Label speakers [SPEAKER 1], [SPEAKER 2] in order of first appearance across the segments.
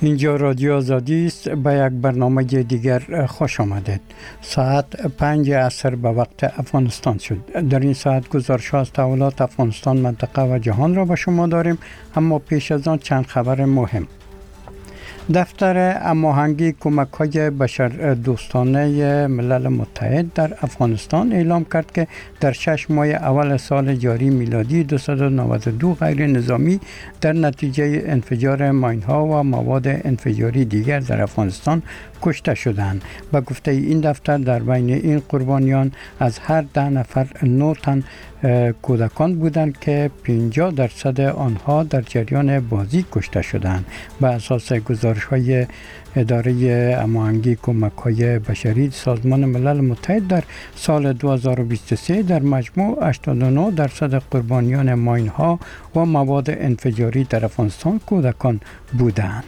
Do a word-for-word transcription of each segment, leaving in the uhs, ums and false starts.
[SPEAKER 1] اینجا رادیو آزادی است. به یک برنامه دیگر خوش آمدید. ساعت پنج عصر به وقت افغانستان شد. در این ساعت گزارش از تحولات افغانستان، منطقه و جهان را به شما داریم، اما پیش از آن چند خبر مهم. دفتر هماهنگی کمک‌های بشردوستانه ملل متحد در افغانستان اعلام کرد که در شش ماه اول سال جاری میلادی دویست و نود و دو غیر نظامی در نتیجه انفجار ماین‌ها و مواد انفجاری دیگر در افغانستان کشته شدند. به گفته این دفتر در بین این قربانیان از هر ده نفر نه تن کودکان بودند که پنجاه درصد آنها در جریان بازی کشته شدند. به اساس گزارش‌های اداره هماهنگی کمک‌های بشری سازمان ملل متحد در سال دو هزار و بیست و سه در مجموع هشتاد و نه درصد قربانیان ماین‌ها و مواد انفجاری در افغانستان کودکان بودند.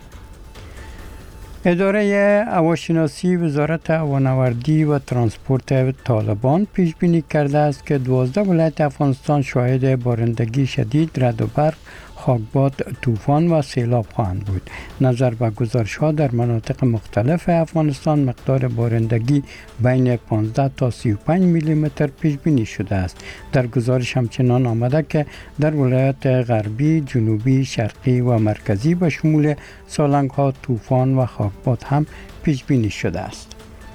[SPEAKER 1] اداره هواشناسی وزارت هوانوردی و ترانسپورت طالبان پیش بینی کرده است که دوازده ولایت افغانستان شاهد بارندگی شدید، رعد و برق، خاکباد، طوفان و سیلاب خواهند بود. نظر به گزارش‌ها در مناطق مختلف افغانستان مقدار بارندگی بین پانزده تا سی و پنج میلی متر پیش بینی شده است. در گزارش همچنان آمده که در ولایت غربی، جنوبی، شرقی و مرکزی به شمول سالنگ‌ها، طوفان و خاکباد هم پیش بینی شده است.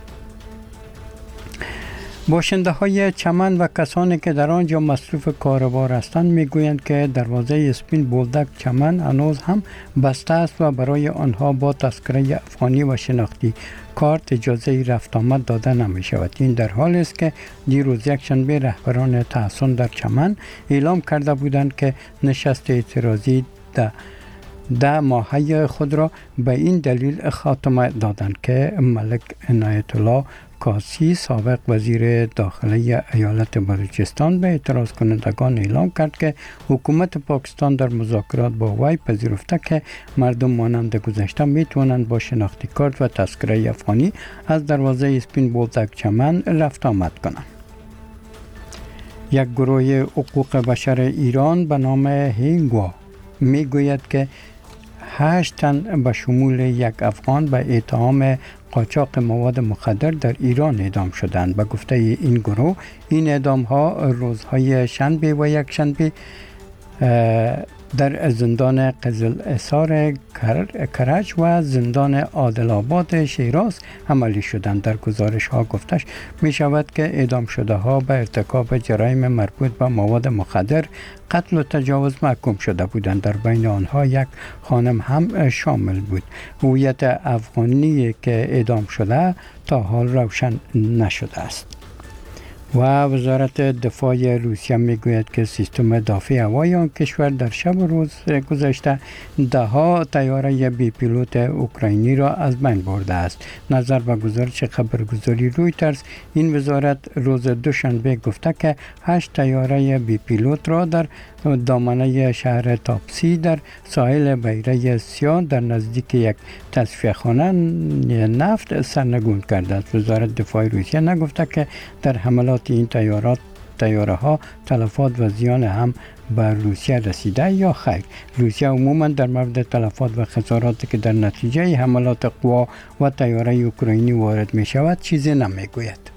[SPEAKER 1] باشنده های چمن و کسانی که در آنجا مصروف کاروبار هستند میگویند که دروازه اسپین بولدک چمن هنوز هم بسته است و برای آنها با تذکره افغانی و شناختی کارت اجازه رفت آمد داده نمی شود. این در حالی است که دیروز یک شنبه رهبران تحصن در چمن اعلام کرده بودند که نشست اعتراضی ده ده ماهه خود را به این دلیل خاتمه دادند که ملک عنایت الله کاسی سابق وزیر داخلی ایالت بلوچستان به اعتراض کنندگان اعلام کرد که حکومت پاکستان در مذاکرات با وی پذیرفته که مردم مانند گذشته میتوانند با شناختی کارت و تذکره افغانی از دروازه اسپین بولدک چمن رفت آمد کنند. یک گروه حقوق بشر ایران به نام هینگوا میگوید که هشت تن به شمول یک افغان به اتهام قاچاق مواد مخدر در ایران اعدام شدند. به گفته این گروه این اعدام ها روزهای شنبه و یک شنبه در زندان قزل‌حصار کرج و زندان عادل آباد شیراز عملی شدند. در گزارش ها گفتش می شود که اعدام شده ها به ارتکاب جرایم مربوط به مواد مخدر، قتل و تجاوز محکوم شده بودند. در بین آنها یک خانم هم شامل بود. هویت افغانی که اعدام شده تا حال روشن نشده است. و وزارت دفاع روسیه میگوید که سیستم دفاعی هوایی آن کشور در شب و روز گذشته ده ها طیاره بی پیلوت اوکراینی را از بین برده است. نظر به گزارش خبرگزاری رویترز، این وزارت روز دوشنبه گفته که هشت طیاره بی پیلوت را در دامنه شهر تاپسی در ساحل بحیره سیاه در نزدیک یک تصفیه خانه نفت سرنگون کرده است. وزارت دفاع روسیه نگفته که در حملات این طیارات طیاره ها تلفات و زیان هم بر روسیه رسیده یا خیر. روسیه عموما در مورد تلفات و خساراتی که در نتیجه حملات قوا و طیاره اوکراینی وارد می شود چیزی نمی گوید.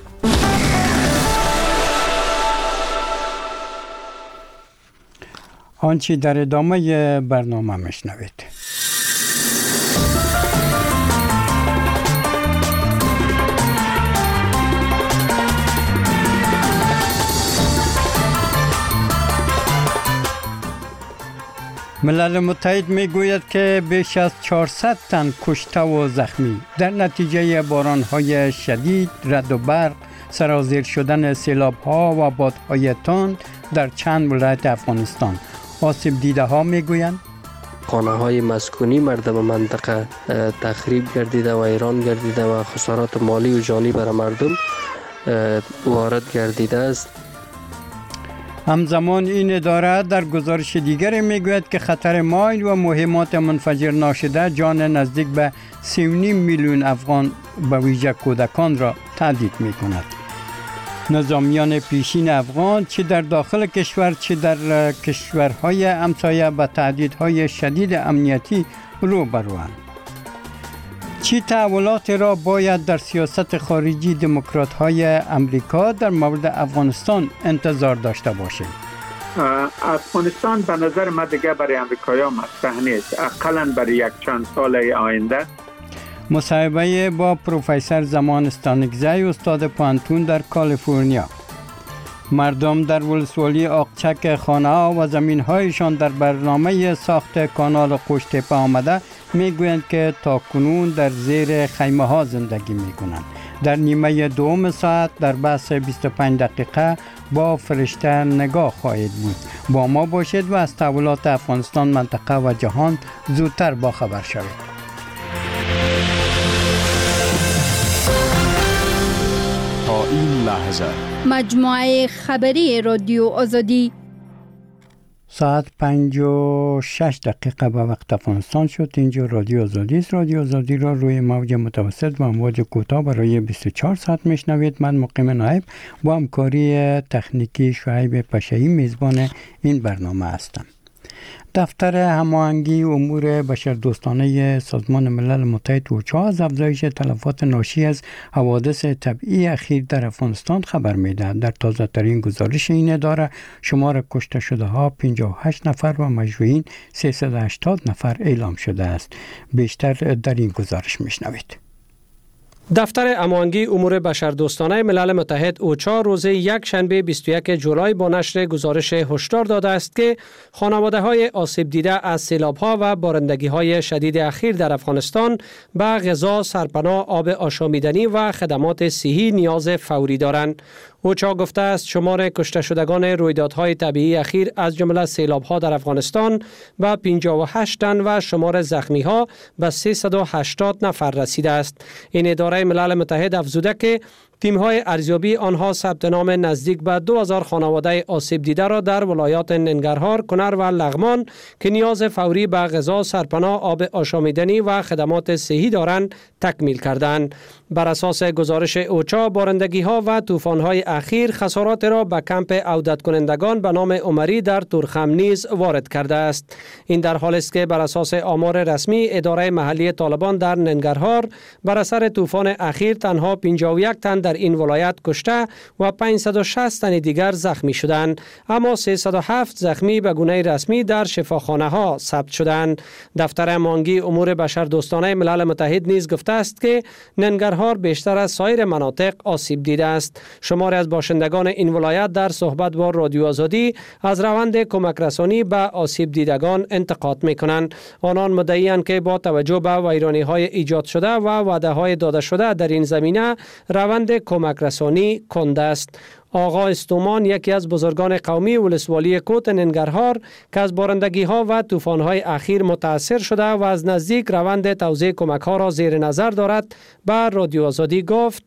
[SPEAKER 1] آنچه در ادامه برنامه میشنوید. ملل متحد میگوید که بیش از چهارصد تن کشته و زخمی در نتیجه باران‌های شدید، رعد و برق، سرازیر شدن سیلاب‌ها و بادهای تند در چند ولایت افغانستان. آسیب دیده ها میگویند
[SPEAKER 2] خانه های مسکونی مردم منطقه تخریب گردیده و ویران گردیده و خسارات مالی و جانی بر مردم وارد گردیده است.
[SPEAKER 1] همزمان این اداره در گزارش دیگری میگوید که خطر ماین و مهمات منفجر ناشده جان نزدیک به سی و نیم میلیون افغان به ویژه کودکان را تهدید میکند. نظامیان پیشین افغان چه در داخل کشور چه در کشورهای همسایه به تهدیدهای شدید امنیتی روبروند. چی تحولات را باید در سیاست خارجی دموکرات های امریکا در مورد افغانستان انتظار داشته باشیم؟
[SPEAKER 3] افغانستان به نظر من دیگه برای امریکایی‌ها مطرح نیست، اقلاً برای یک چند سال آینده.
[SPEAKER 1] مصاحبه با پروفسور زمان استانکزی استاد پوهنتون در کالیفرنیا. مردم در ولسوالی آقچک خانه ها و زمین هایشان در برنامه ساخت کانال قوشتپه آمده میگویند که تا کنون در زیر خیمه ها زندگی میکنند. در نیمه دوم ساعت در بحث بیست و پنج دقیقه با فرشته نگاه خواهید بود. با ما باشید و از تحولات افغانستان، منطقه و جهان زودتر باخبر شوید.
[SPEAKER 4] تا این لحظه
[SPEAKER 5] مجموعه خبری رادیو آزادی
[SPEAKER 1] ساعت پنج و شش دقیقه به وقت افغانستان شد. اینجا رادیو آزادی است. رادیو آزادی را روی موج متوسط و امواج کوتاه برای بیست و چهار ساعت میشنوید. من مقیم نایب با همکاری تکنیکی شعیب پشه‌ای میزبان این برنامه هستم. دفتر هماهنگی امور بشردوستانه سازمان ملل متحد اوچا از افزایش تلفات ناشی از حوادث طبیعی اخیر در افغانستان خبر می‌دهد. در تازه ترین گزارش این اداره شمار کشته شده ها پنجاه و هشت نفر و مجروحین سیصد و هشتاد نفر اعلام شده است. بیشتر در این گزارش میشنوید.
[SPEAKER 6] دفتر هماهنگی امور بشردوستانه ملل متحد اوچا روز یک شنبه بیست و یک جولای با نشر گزارش هشدار داده است که خانواده های آسیب دیده از سیلاب ها و بارندگی های شدید اخیر در افغانستان به غذا، سرپناه، آب آشامیدنی و خدمات صحی نیاز فوری دارند. اوچا گفته است شمار کشته شدگان رویدادهای طبیعی اخیر از جمله سیلاب ها در افغانستان به پنجاه و هشت تن و شمار زخمی ها به سیصد و هشتاد نفر رسیده است. این اداره ملل متحد افزوده که تیم‌های ارزیابی آنها ثبت نام نزدیک به دو هزار خانواده آسیب دیده را در ولایات ننگرهار، کنر و لغمان که نیاز فوری به غذا، سرپناه، آب آشامیدنی و خدمات صحی دارند تکمیل کردند. بر اساس گزارش اوچا بارندگی‌ها و طوفان‌های اخیر خسارات را به کمپ عودت کنندگان به نام عمری در تورخم نیز وارد کرده است. این در حالی است که بر اساس آمار رسمی اداره محلی طالبان در ننگرهار بر اثر طوفان اخیر تنها پنجاه و یک تن در این ولایت کشته و پانصد و شصت تن دیگر زخمی شدند، اما سیصد و هفت زخمی به گونه رسمی در شفاخانه ها ثبت شدند. دفتر هماهنگی امور بشردوستانه ملل متحد نیز گفته است که ننگرهار بیشتر از سایر مناطق آسیب دیده است. شماری از باشندگان این ولایت در صحبت با رادیو آزادی از روند کمک رسانی به آسیب دیدگان انتقاد می‌کنند. آنان مدعی‌اند که با توجه به ویرانی‌های ایجاد شده و وعده‌های داده شده در این زمینه روند کمک رسانی کنده است. آقا استومان یکی از بزرگان قومی ولسوالی کوت ننگرهار که از بارندگی ها و طوفان های اخیر متاثر شده و از نزدیک روند توزیع کمک ها را زیر نظر دارد به رادیو آزادی گفت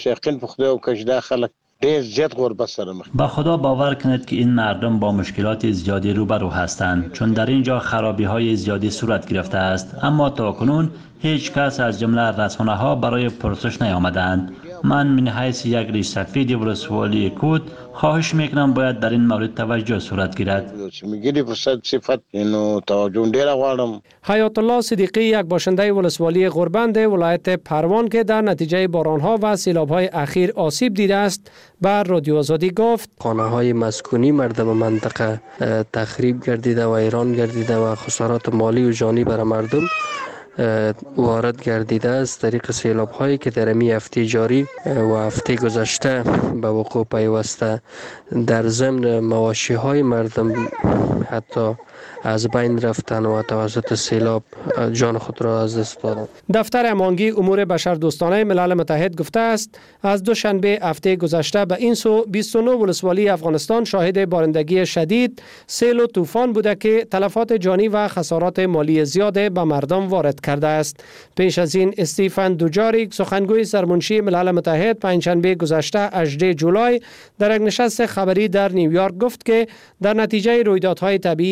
[SPEAKER 7] با خدا باور کنید که این مردم با مشکلات زیادی روبرو هستند، چون در اینجا خرابی های زیادی صورت گرفته است، اما تاکنون هیچ کس از جمله رسانه ها برای پرسش نیامدند. من من حیث یک ریش سفید ولسوالی کوت خواهش میکنم باید در این مورد توجه صورت گیرد.
[SPEAKER 6] حیات الله صدیقی یک باشنده ولسوالی غربند ولایت پروان که در نتیجه بارانها و سیلاب‌های اخیر آسیب دیده است بر رادیو آزادی گفت
[SPEAKER 2] خانه‌های مسکونی مردم منطقه تخریب گردیده و ویران گردیده و خسارات مالی و جانی بر مردم وارد گردیده است. طریق سیلاب هایی که در می هفته جاری و هفته گذشته به وقوع پیوسته، در ضمن مواشی های مردم حتی از بین رفتن و توسط سیلاب جان خود را از دست دادند.
[SPEAKER 6] دفتر هماهنگی امور بشردوستانه ملل متحد گفته است از دوشنبه هفته گذشته به این سو بیست و نه ولسوالی افغانستان شاهد بارندگی شدید، سیل و طوفان بوده که تلفات جانی و خسارات مالی زیاد به مردم وارد کرده است. پیش از این استیفن دوجاریک سخنگوی سرمنشی ملل متحد پنجشنبه گذشته هجدهم جولای در یک نشست خبری در نیویورک گفت که در نتیجه رویدادهای طبیعی اخیر در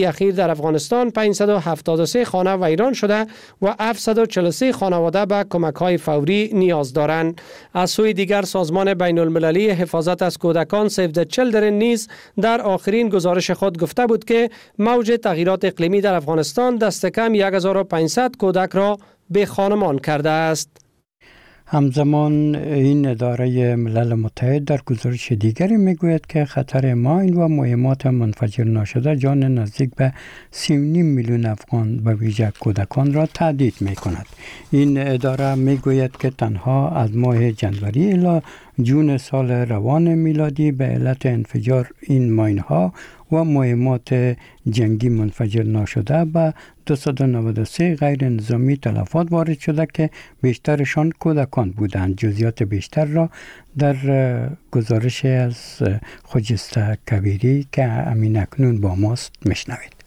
[SPEAKER 6] در افغانستان پانصد و هفتاد و سه خانه ویران شده و هفتصد و چهل و سه خانواده به کمک‌های فوری نیاز دارند. از سوی دیگر سازمان بین المللی حفاظت از کودکان سیو د چیلدرن نیز در آخرین گزارش خود گفته بود که موج تغییرات اقلیمی در افغانستان دست کم یک هزار و پانصد کودک را به خانمان کرده است.
[SPEAKER 1] همزمان این اداره ملل متحد در گزارش دیگری میگوید که خطر ماین و مهمات منفجر ناشده جان نزدیک به سی و نیم میلیون افغان به ویژه کودکان را تهدید میکند. این اداره میگوید که تنها از ماه جنوری الی جون سال روان میلادی به علت انفجار این ماین ها و مهمات جنگی منفجر ناشده به دویست و نود و سه غیر نظامی تلفات وارد شده که بیشترشان کودکان بودند. جزئیات بیشتر را در گزارش از خجسته کبیری که امین اکنون با ماست میشنوید.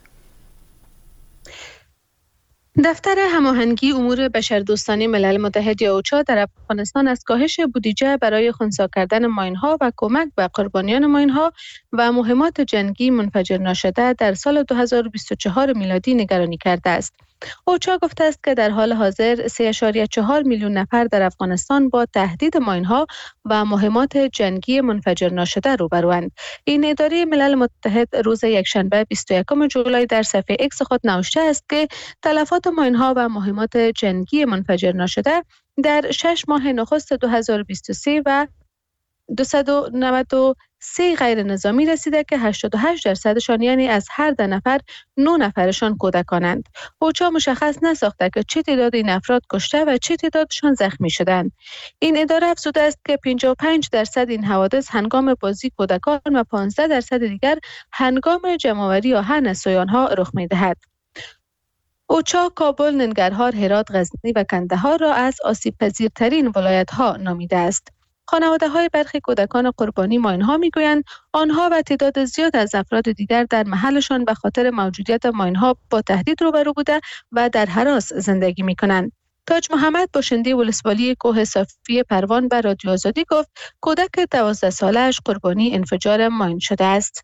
[SPEAKER 8] دفتر هماهنگی امور بشردوستانه ملل متحد یا اوچا در افغانستان از کاهش بودجه برای خنثی کردن ماین‌ها و کمک به قربانیان ماین‌ها و مهمات جنگی منفجر ناشده در سال دو هزار و بیست و چهار میلادی نگرانی کرده است. اوچا گفته است که در حال حاضر سه ممیز چهار میلیون نفر در افغانستان با تهدید ماین‌ها و مهمات جنگی منفجر ناشده روبروند. این اداره ملل متحد روز یکشنبه بیست و یکم جولای در صفحه ایکس خود نوشته است که تلفات ماین‌ها و مهمات جنگی منفجر ناشده در شش ماه نخست دو هزار و بیست و سه و دویست و نود و سه غیر نظامی رسیده که هشتاد و هشت درصدشان یعنی از هر ده نفر نه نفرشان کودکانند. اوچا مشخص نساخته که چه تعداد این افراد کشته و چه تعدادشان زخمی شدند. این اداره افزوده است که پنجاه و پنج درصد این حوادث هنگام بازی کودکان و پانزده درصد دیگر هنگام جمع‌آوری آهن از سویان‌ها رخ می‌دهد. اوچا کابل، ننگرهار، هرات، غزنی و کندهار را از آسیب‌پذیرترین ولایت‌ها نامیده است. خانواده‌های برخی کودکان قربانی ماین‌ها می‌گویند آنها و تعداد زیاد از افراد دیگر در محلشان به خاطر موجودیت ماین‌ها با تهدید روبرو بوده و در هراس زندگی می‌کنند. تاج محمد باشنده ولسوالی کوه صافی پروان به رادیو آزادی گفت کودک دوازده ساله‌اش قربانی انفجار ماین شده است.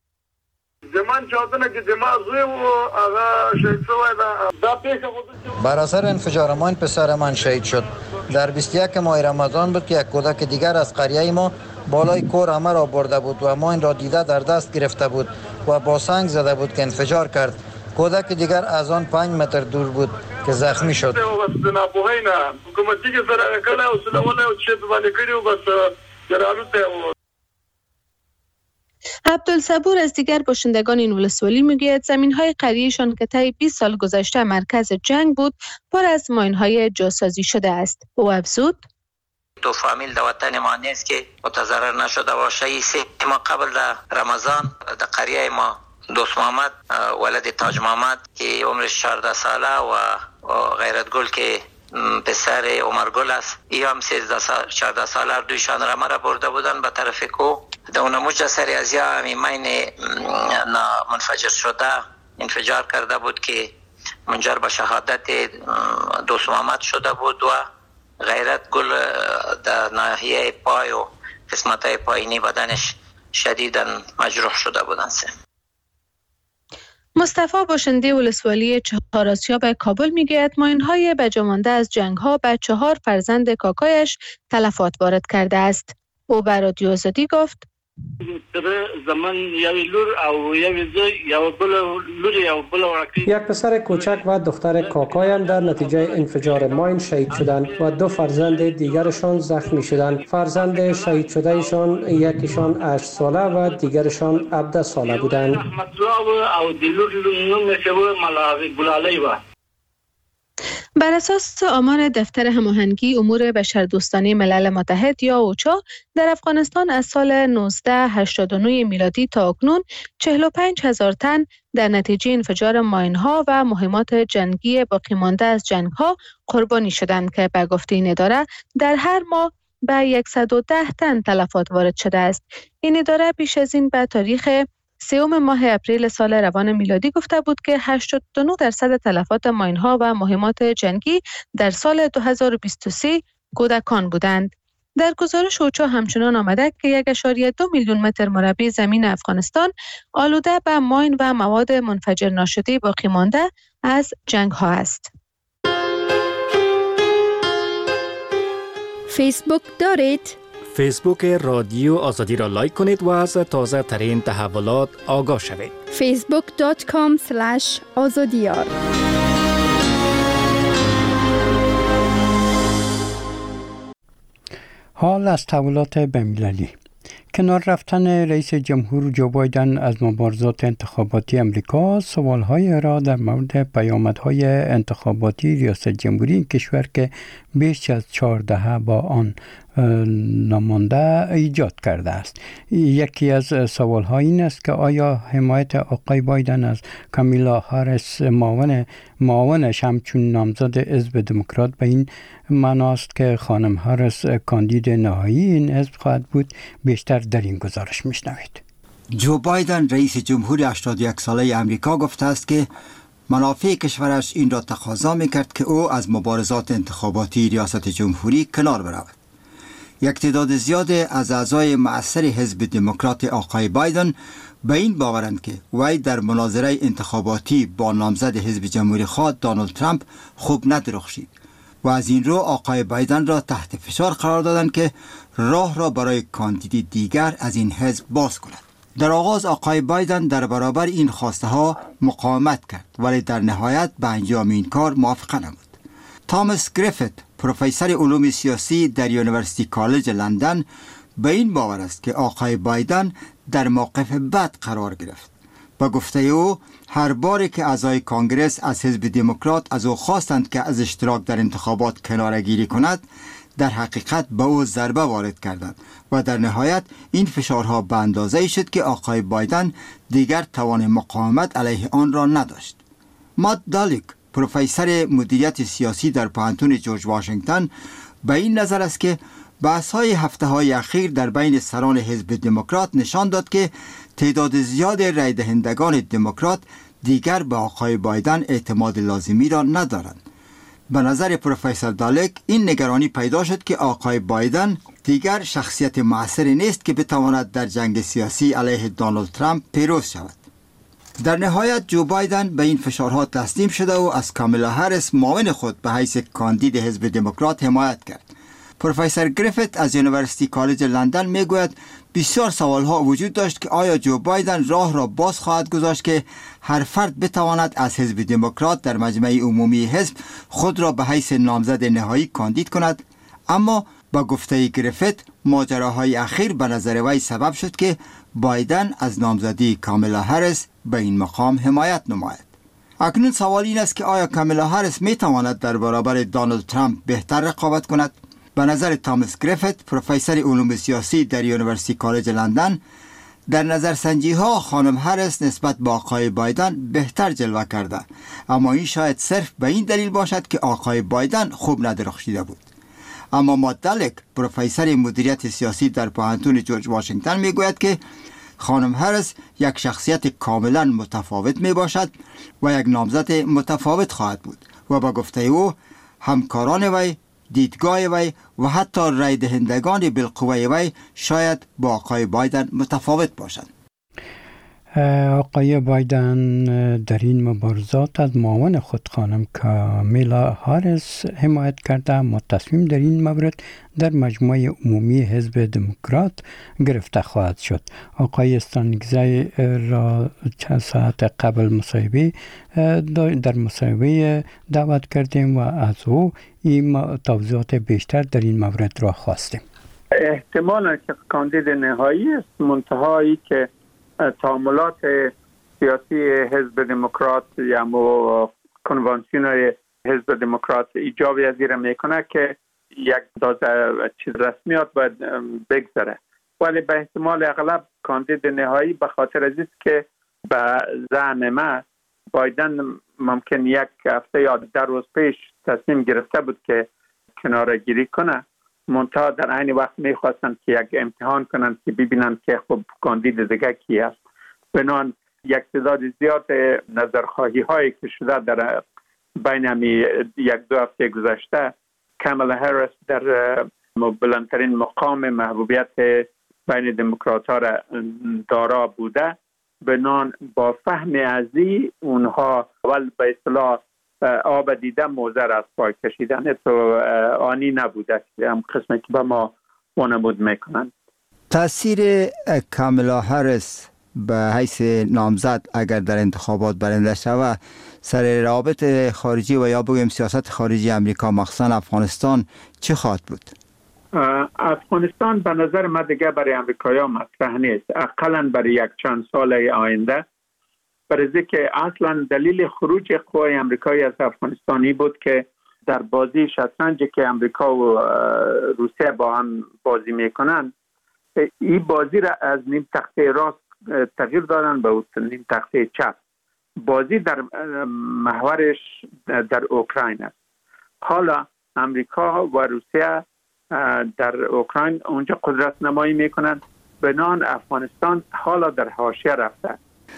[SPEAKER 9] بر اثر انفجار ماین پسر من شهید شد. در بیست و یک ماه رمضان بود که یک کودک دیگر از قریه ما بالای کور همه را برده بود و ماین را دیده در دست گرفته بود و با سنگ زده بود که انفجار کرد. کودک دیگر از آن پنج متر دور بود که زخمی شد.
[SPEAKER 8] عبدالصبور از دیگر باشندگان این ولسوالی میگوید زمین‌های قریه‌شان که طی بیست سال گذشته مرکز جنگ بود پر از ماین‌های جاسازی شده است. او افزود:
[SPEAKER 10] دو فامیل در وطن ما نیست که متضرر نشده باشه. سه ما قبل در رمضان در قریه ما دوست محمد ولد تاج محمد که عمرش چهارده ساله و غیرت گل که پسر عمر گل است، ای هم سیزده سال چهارده ساله دویشان را مرا برده بودن به طرف کو. در اونموج سر از یا همی مین منفجر شده انفجار کرده بود که منجر به شهادت دوست محمد شده بود و غیرت گل در ناحیه پای و قسمت پایینی بدنش شدیداً مجروح شده بودند.
[SPEAKER 8] مصطفی باشنده ولسوالی چهار آسیاب کابل میگوید ماین‌های بجامانده از جنگ‌ها به چهار فرزند کاکایش تلفات وارد کرده است. او به رادیو آزادی گفت:
[SPEAKER 6] یک پسر کوچک و دختر کاکایم در نتیجه انفجار ماین شهید شدند و دو فرزند دیگرشان زخمی شدند. فرزند شهید شده ایشان یکیشان هشت ساله و دیگرشان هفده ساله بودند.
[SPEAKER 8] بر اساس آمار دفتر هماهنگی امور بشردوستانه ملل متحد یا اوچا در افغانستان از سال نوزده هشتاد و نه میلادی تا اکنون چهل و پنج هزار تن در نتیجه انفجار ماین‌ها و مهمات جنگی باقی مانده از جنگ‌ها قربانی شدند که به گفته این اداره در هر ماه به صد و ده تن تلفات وارد شده است. این اداره پیش از این به تاریخ سوم ماه اپریل سال روان میلادی گفته بود که هشتاد و نه درصد تلفات ماین‌ها و مهمات جنگی در سال دو هزار و بیست و سه کودکان بودند. در گزارش اوچا همچنان آمده که یک ممیز دو میلیون متر مربع زمین افغانستان آلوده به ماین و مواد منفجر ناشده باقی مانده از جنگ ها است.
[SPEAKER 5] فیسبوک دارید؟
[SPEAKER 11] فیسبوک رادیو آزادی را لایک کنید و از تازه ترین تحولات آگاه شوید.
[SPEAKER 5] فیسبوک دات کام اسلش آزادیار.
[SPEAKER 1] حال از تحولات بین‌المللی. کنار رفتن رئیس جمهور جو بایدن از مبارزات انتخاباتی امریکا، سوال‌های را در مورد پیامدهای انتخاباتی ریاست جمهوری این کشور که بیش از چهار دهه با آن نمانده ایجاد کرده است. یکی از سوال‌ها این است که آیا حمایت آقای بایدن از کامیلا هاریس معاون معاونش همچون نامزد حزب دموکرات به این معناست که خانم هاریس کاندید نهایی این حزب خواهد بود؟ بیشتر در این گزارش میشنوید.
[SPEAKER 12] جو بایدن رئیس جمهور هشتاد و یک ساله امریکا گفته است که منافع کشورش این را تقاضا می‌کرد که او از مبارزات انتخاباتی ریاست جمهوری کنار برود. یک تعداد زیاد از اعضای مؤثر حزب دموکرات آقای بایدن به این باورند که وی در مناظره انتخاباتی با نامزد حزب جمهوری خواه دونالد ترامپ خوب ندرخشید و از این رو آقای بایدن را تحت فشار قرار دادند که راه را برای کاندید دیگر از این حزب باز کند. در آغاز آقای بایدن در برابر این خواسته ها مقاومت کرد ولی در نهایت به انجام این کار موافقه نمود. تامس گریفیت، پروفسور علوم سیاسی در یونیورسیتی کالج لندن، به این باور است که آقای بایدن در موقف بد قرار گرفت. با گفته او هر باری که اعضای کانگرس از حزب دموکرات از او خواستند که از اشتراک در انتخابات کناره‌گیری کند، در حقیقت به او ضربه وارد کردند و در نهایت این فشارها به اندازه‌ای شد که آقای بایدن دیگر توان مقاومت علیه آن را نداشت. مات دالیک، پروفسور مدیریت سیاسی در پوهنتون جورج واشنگتن، به این نظر است که بحث‌های هفته‌های اخیر در بین سران حزب دموکرات نشان داد که تعداد زیاد رای دهندگان دموکرات دیگر به آقای بایدن اعتماد لازمی را ندارند. به نظر پروفسور دالک این نگرانی پیدا شد که آقای بایدن دیگر شخصیت مؤثری نیست که بتواند در جنگ سیاسی علیه دونالد ترامپ پیروز شود. در نهایت جو بایدن به این فشارها تسلیم شده و از کامیلا هاریس معاون خود به حیث کاندید حزب دموکرات حمایت کرد. پروفسور گریفیت از یونیورسیتی کالج لندن میگوید بسیار سوالها وجود داشت که آیا جو بایدن راه را باز خواهد گذاشت که هر فرد بتواند از حزب دموکرات در مجمع عمومی حزب خود را به حیث نامزد نهایی کاندید کند. اما با گفته گریفیت ماجراهای اخیر به نظر وی سبب شد که بایدن از نامزدی کامیلا هاریس به این مقام حمایت نماید. اکنون سوال این است که آیا کامیلا هاریس می تواند در برابر دونالد ترامپ بهتر رقابت کند؟ به نظر تامس گریفیت، پروفسور علوم سیاسی در یونیورسیتی کالج لندن، در نظرسنجی ها خانم هاریس نسبت به آقای بایدن بهتر جلوه کرده، اما این شاید صرف به این دلیل باشد که آقای بایدن خوب ندرخشیده بود. اما مات دالک، پروفسور مدیریت سیاسی در پوهنتون جورج واشنگتن میگوید که خانم هاریس یک شخصیت کاملا متفاوت می باشد و یک نامزد متفاوت خواهد بود و با گفته او همکاران وی، دیدگاه وی و حتی رای دهندگان بالقوه وی شاید با آقای بایدن متفاوت باشند.
[SPEAKER 1] آقای بایدن در این مبارزات از معاون خود خانم کامیلا هاریس حمایت کرده، اما تصمیم در این مورد در مجمع عمومی حزب دموکرات گرفته خواهد شد. آقای استانگزی را چند ساعت قبل مصاحبه در مصاحبه دعوت کردیم و از او این توضیحات بیشتر در این مورد را خواستیم.
[SPEAKER 3] احتمال که کاندید نهایی است، منتهایی که تعاملات سیاسی حزب دموکرات یا مو کنوانسیون حزب دموکرات ایجاب یزیر میکنه که یک دازه چیز رسمیات باید بگذره، ولی به احتمال اغلب کاندید نهایی به خاطر از است که به زعم ما بایدن ممکن یک هفته یا ده روز پیش تصمیم گرفته بود که کناره گیری کنه، منتها در عین وقت میخواستند که یک امتحان کنند که ببینند که خب کاندید دیگه کی است. بنان یک تعداد زیاد نظرخواهی هایی که شده در بین همی یک دو هفته گذشته، کامالا هاریس در بلندترین مقام محبوبیت بین دموکرات ها را دارا بوده، بنان با فهم ازی اونها اول به اصطلاح آب دیده موزر از پای کشیدن تو آنی نبوده که هم قسمی که به ما وانمود میکنن.
[SPEAKER 12] تاثیر کاملا هریس به حیث نامزد اگر در انتخابات برنده شود سر روابط خارجی و یا بگویم سیاست خارجی امریکا مخصوصا افغانستان چه خواهد بود؟
[SPEAKER 3] افغانستان به نظر من دیگه برای امریکایی‌ها مطرح نیست، اقلاً برای یک چند سال آینده، برای که اصلا دلیل خروج قوای امریکایی از افغانستانی بود که در بازی شطرنجی که امریکا و روسیه با هم بازی میکنن، این بازی را از نیم تخته راست تغییر دادن به نیم تخته چپ. بازی در محورش در اوکراین است. حالا امریکا و روسیه در اوکراین اونجا قدرت نمایی میکنن، بنان افغانستان حالا در حاشیه رفته.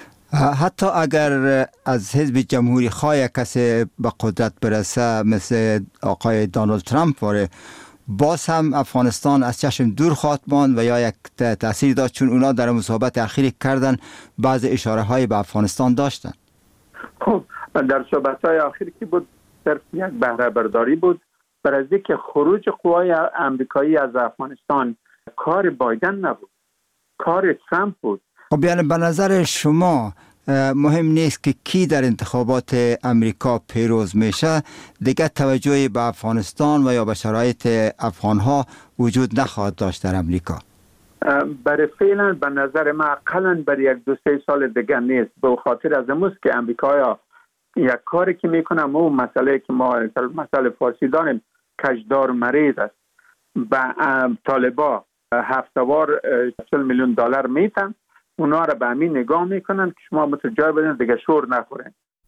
[SPEAKER 12] حتی اگر از حزب جمهوری خواه کسی به قدرت برسه مثل آقای دانالد ترامپ واره، باز هم افغانستان از چشم دور خواهد ماند و یا یک تأثیر داشت، چون اونا در مصاحبت اخیری کردن بعض اشاره های به افغانستان داشتن.
[SPEAKER 3] خب در صحبت های آخری که بود صرف یک بهره برداری بود، برای اینکه خروج قوای امریکایی از افغانستان کار بایدن نبود، کار ترامپ بود.
[SPEAKER 12] خب یعنی به نظر شما مهم نیست که کی در انتخابات امریکا پیروز میشه، دیگه توجهی به افغانستان و یا به شرایط افغانها وجود نخواهد داشت در امریکا؟
[SPEAKER 3] برای فعلا به نظر من اقلاً برای یک دو سه سال دیگه نیست، به خاطر از اموز که امریکایا یک کاری که میکنم و مسئله که ما مسئله فارسی داریم کجدار مریض است، به طالبا هفتوار چهل میلیون دلار میتن، اونا را به همین نگاه میکنن که شما متوجه بدین دیگه شور نخورین.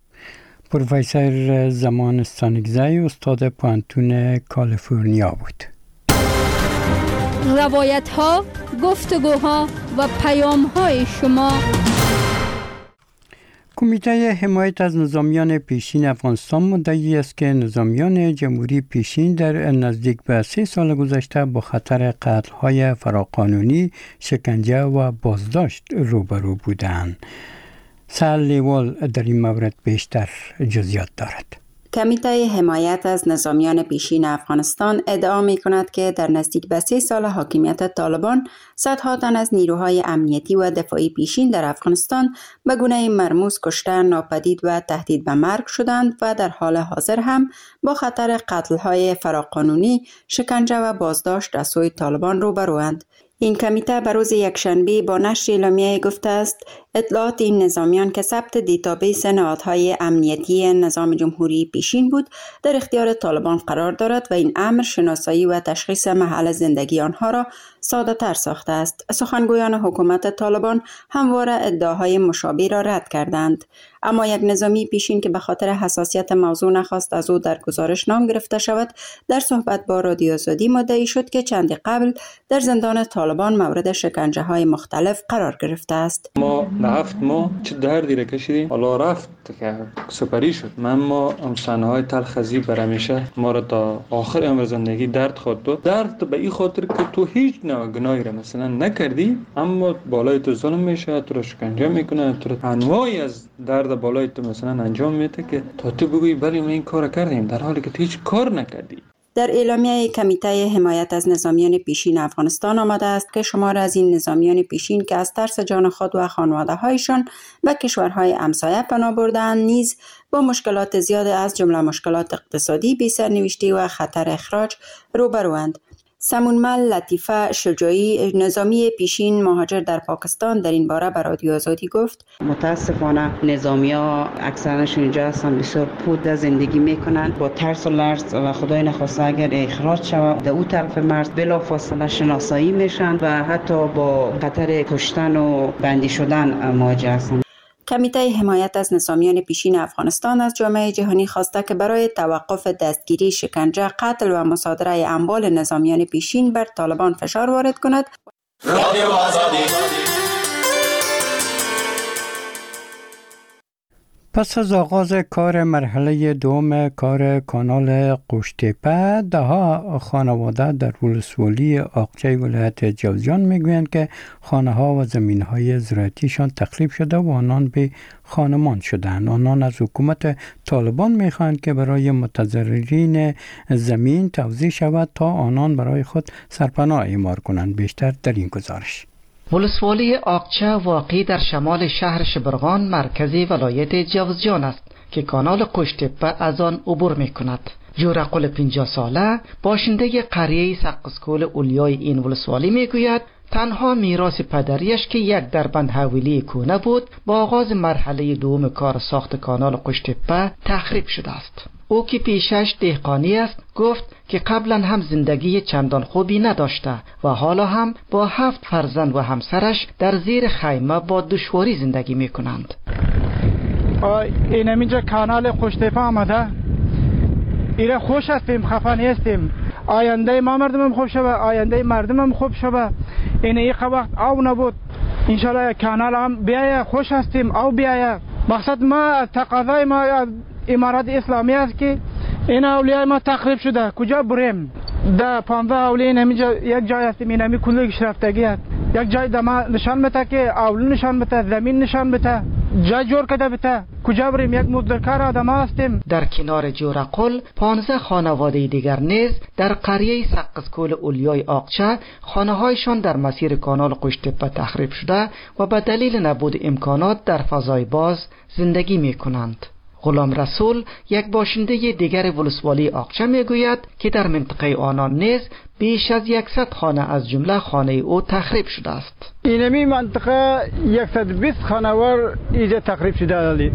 [SPEAKER 1] پروفسور زمان استانگزی استاد پانتون کالیفرنیا بود.
[SPEAKER 5] روایت ها، گفتگوها و پیام های شما.
[SPEAKER 1] کمیته حمایت از نظامیان پیشین افغانستان مدعی است که نظامیان جمهوری پیشین در نزدیک به سه سال گذشته با خطر قتل‌های فراقانونی، شکنجه و بازداشت روبرو بودند. سال لیوال در این مورد بیشتر جزئیات دارد.
[SPEAKER 13] کمیته حمایت از نظامیان پیشین افغانستان ادعا می کند که در نزدیک به سه سال حاکمیت طالبان صدها تن از نیروهای امنیتی و دفاعی پیشین در افغانستان به گونه مرموز کشته، ناپدید و تهدید به مرگ شدند و در حال حاضر هم با خطر قتل‌های فراقانونی، شکنجه و بازداشت از سوی طالبان روبروند. این کمیته به روز یکشنبه با نشر اعلامیه گفته است اطلاعات این نظامیان که ثبت دیتابیس نهادهای امنیتی نظام جمهوری پیشین بود در اختیار طالبان قرار دارد و این امر شناسایی و تشخیص محل زندگی آنها را ساده تر ساخته است. سخنگویان حکومت طالبان همواره ادعاهای مشابه را رد کردند، اما یک نظامی پیشین که به خاطر حساسیت موضوع نخواست از او در گزارش نام گرفته شود، در صحبت با رادیو آزادی مدعی شد که چندی قبل در زندان طالبان مورد شکنجه های مختلف قرار گرفته است.
[SPEAKER 14] ما هفت ماه چه دردی را کشیدیم، حالا رفت که سپری شد، من ما صحنه های تلخ ازی بر همیشه ما را تا آخر عمر زندگی درد خود داد. درد به این خاطر که تو هیچ نوع گناهی را مثلا نکردی، اما بالای تو ظلم میشه، تو را شکنجه میکنه، تو را انواعی از درد بالای تو مثلا انجام میده که تا تو بگویی بله ما این کار کردیم، در حالی که تو هیچ کار نکردی.
[SPEAKER 13] در اعلامیه کمیته حمایت از نظامیان پیشین افغانستان آمده است که شمار از این نظامیان پیشین که از ترس جان خود و خانواده‌هایشان به کشورهای همسایه پناه برده‌اند نیز با مشکلات زیاد از جمله مشکلات اقتصادی، بی‌سرنوشتی و خطر اخراج روبروند. سمونمل لطیفه شجاعی، نظامی پیشین مهاجر در پاکستان، در این باره به رادیو آزادی گفت
[SPEAKER 15] متاسفانه نظامی‌ها اکثرشون اینجا هستن بسیار پوده زندگی میکنن با ترس و لرز و خدای نخواسته اگر اخراج شود در اون طرف مرز بلافاصله شناسایی میشن و حتی با خطر کشتن و بندی شدن مواجه هستند.
[SPEAKER 13] کمیته حمایت از نظامیان پیشین افغانستان از جامعه جهانی خواسته که برای توقف دستگیری، شکنجه، قتل و مصادره اموال نظامیان پیشین بر طالبان فشار وارد کند. رادیو آزادی.
[SPEAKER 1] پس از آغاز کار مرحله دوم کار کانال قوشتیپه، ده ها خانواده در ولسوالی آقچه ولایت جوزجان میگویند که خانه ها و زمین های زراعتیشان تخریب شده و آنان به خانمان شدند. آنان از حکومت طالبان میخواهند که برای متضررین زمین توزیع شود تا آنان برای خود سرپناه اعمار کنند. بیشتر در این گزارش.
[SPEAKER 16] ولسوالی آقچه واقع در شمال شهر شبرغان مرکزی ولایت جوزجان است که کانال قوشتیپه از آن عبور می کند. جورقل پنجاه ساله باشنده قریه سقزکول اولیای این ولسوالی می گوید تنها میراث پدریش که یک دربند حویلی کونه بود با آغاز مرحله دوم کار ساخت کانال قوشتیپه تخریب شده است. او که پیشش دهقانی است گفت که قبلا هم زندگی چندان خوبی نداشته و حالا هم با هفت فرزند و همسرش در زیر خیمه با دشواری زندگی می کنند.
[SPEAKER 17] این همینجا کانال قوشتیپه آمده، ایره خوش هستیم، خفه نیستیم. آینده ما مردمم خوب شده، آینده مردمم خوب شده. این ای وقت آو نبود، انشالله کانال هم بیایه، خوش هستیم او بیایه. مقصد ما تقاضای ما امارات اسلامی است که این اولیای ما تخریب شده، کجا بریم؟ ده پانزده اولیای همینجا یک جای هستیم، این همی کلی شرفتگی است. یک جای دما نشان بده که اول نشان بده، زمین نشان بده، جای جور کده بده، کجا بریم؟ یک مزدورکار آدم هستیم.
[SPEAKER 16] در کنار جورقل پانزده خانواده دیگر نیز در قریه سقزکول اولیای آقچه خانه‌هایشان در مسیر کانال قوشتیپه تخریب شده و به دلیل نبود امکانات در فضای باز زندگی می کنند. غلام رسول یک باشنده دیگر ولسوالی آقچه میگوید که در منطقه آنان نیز بیش از صد خانه از جمله خانه او تخریب شده است.
[SPEAKER 17] اینمی منطقه صد و بیست خانوار اینجا تخریب شده است.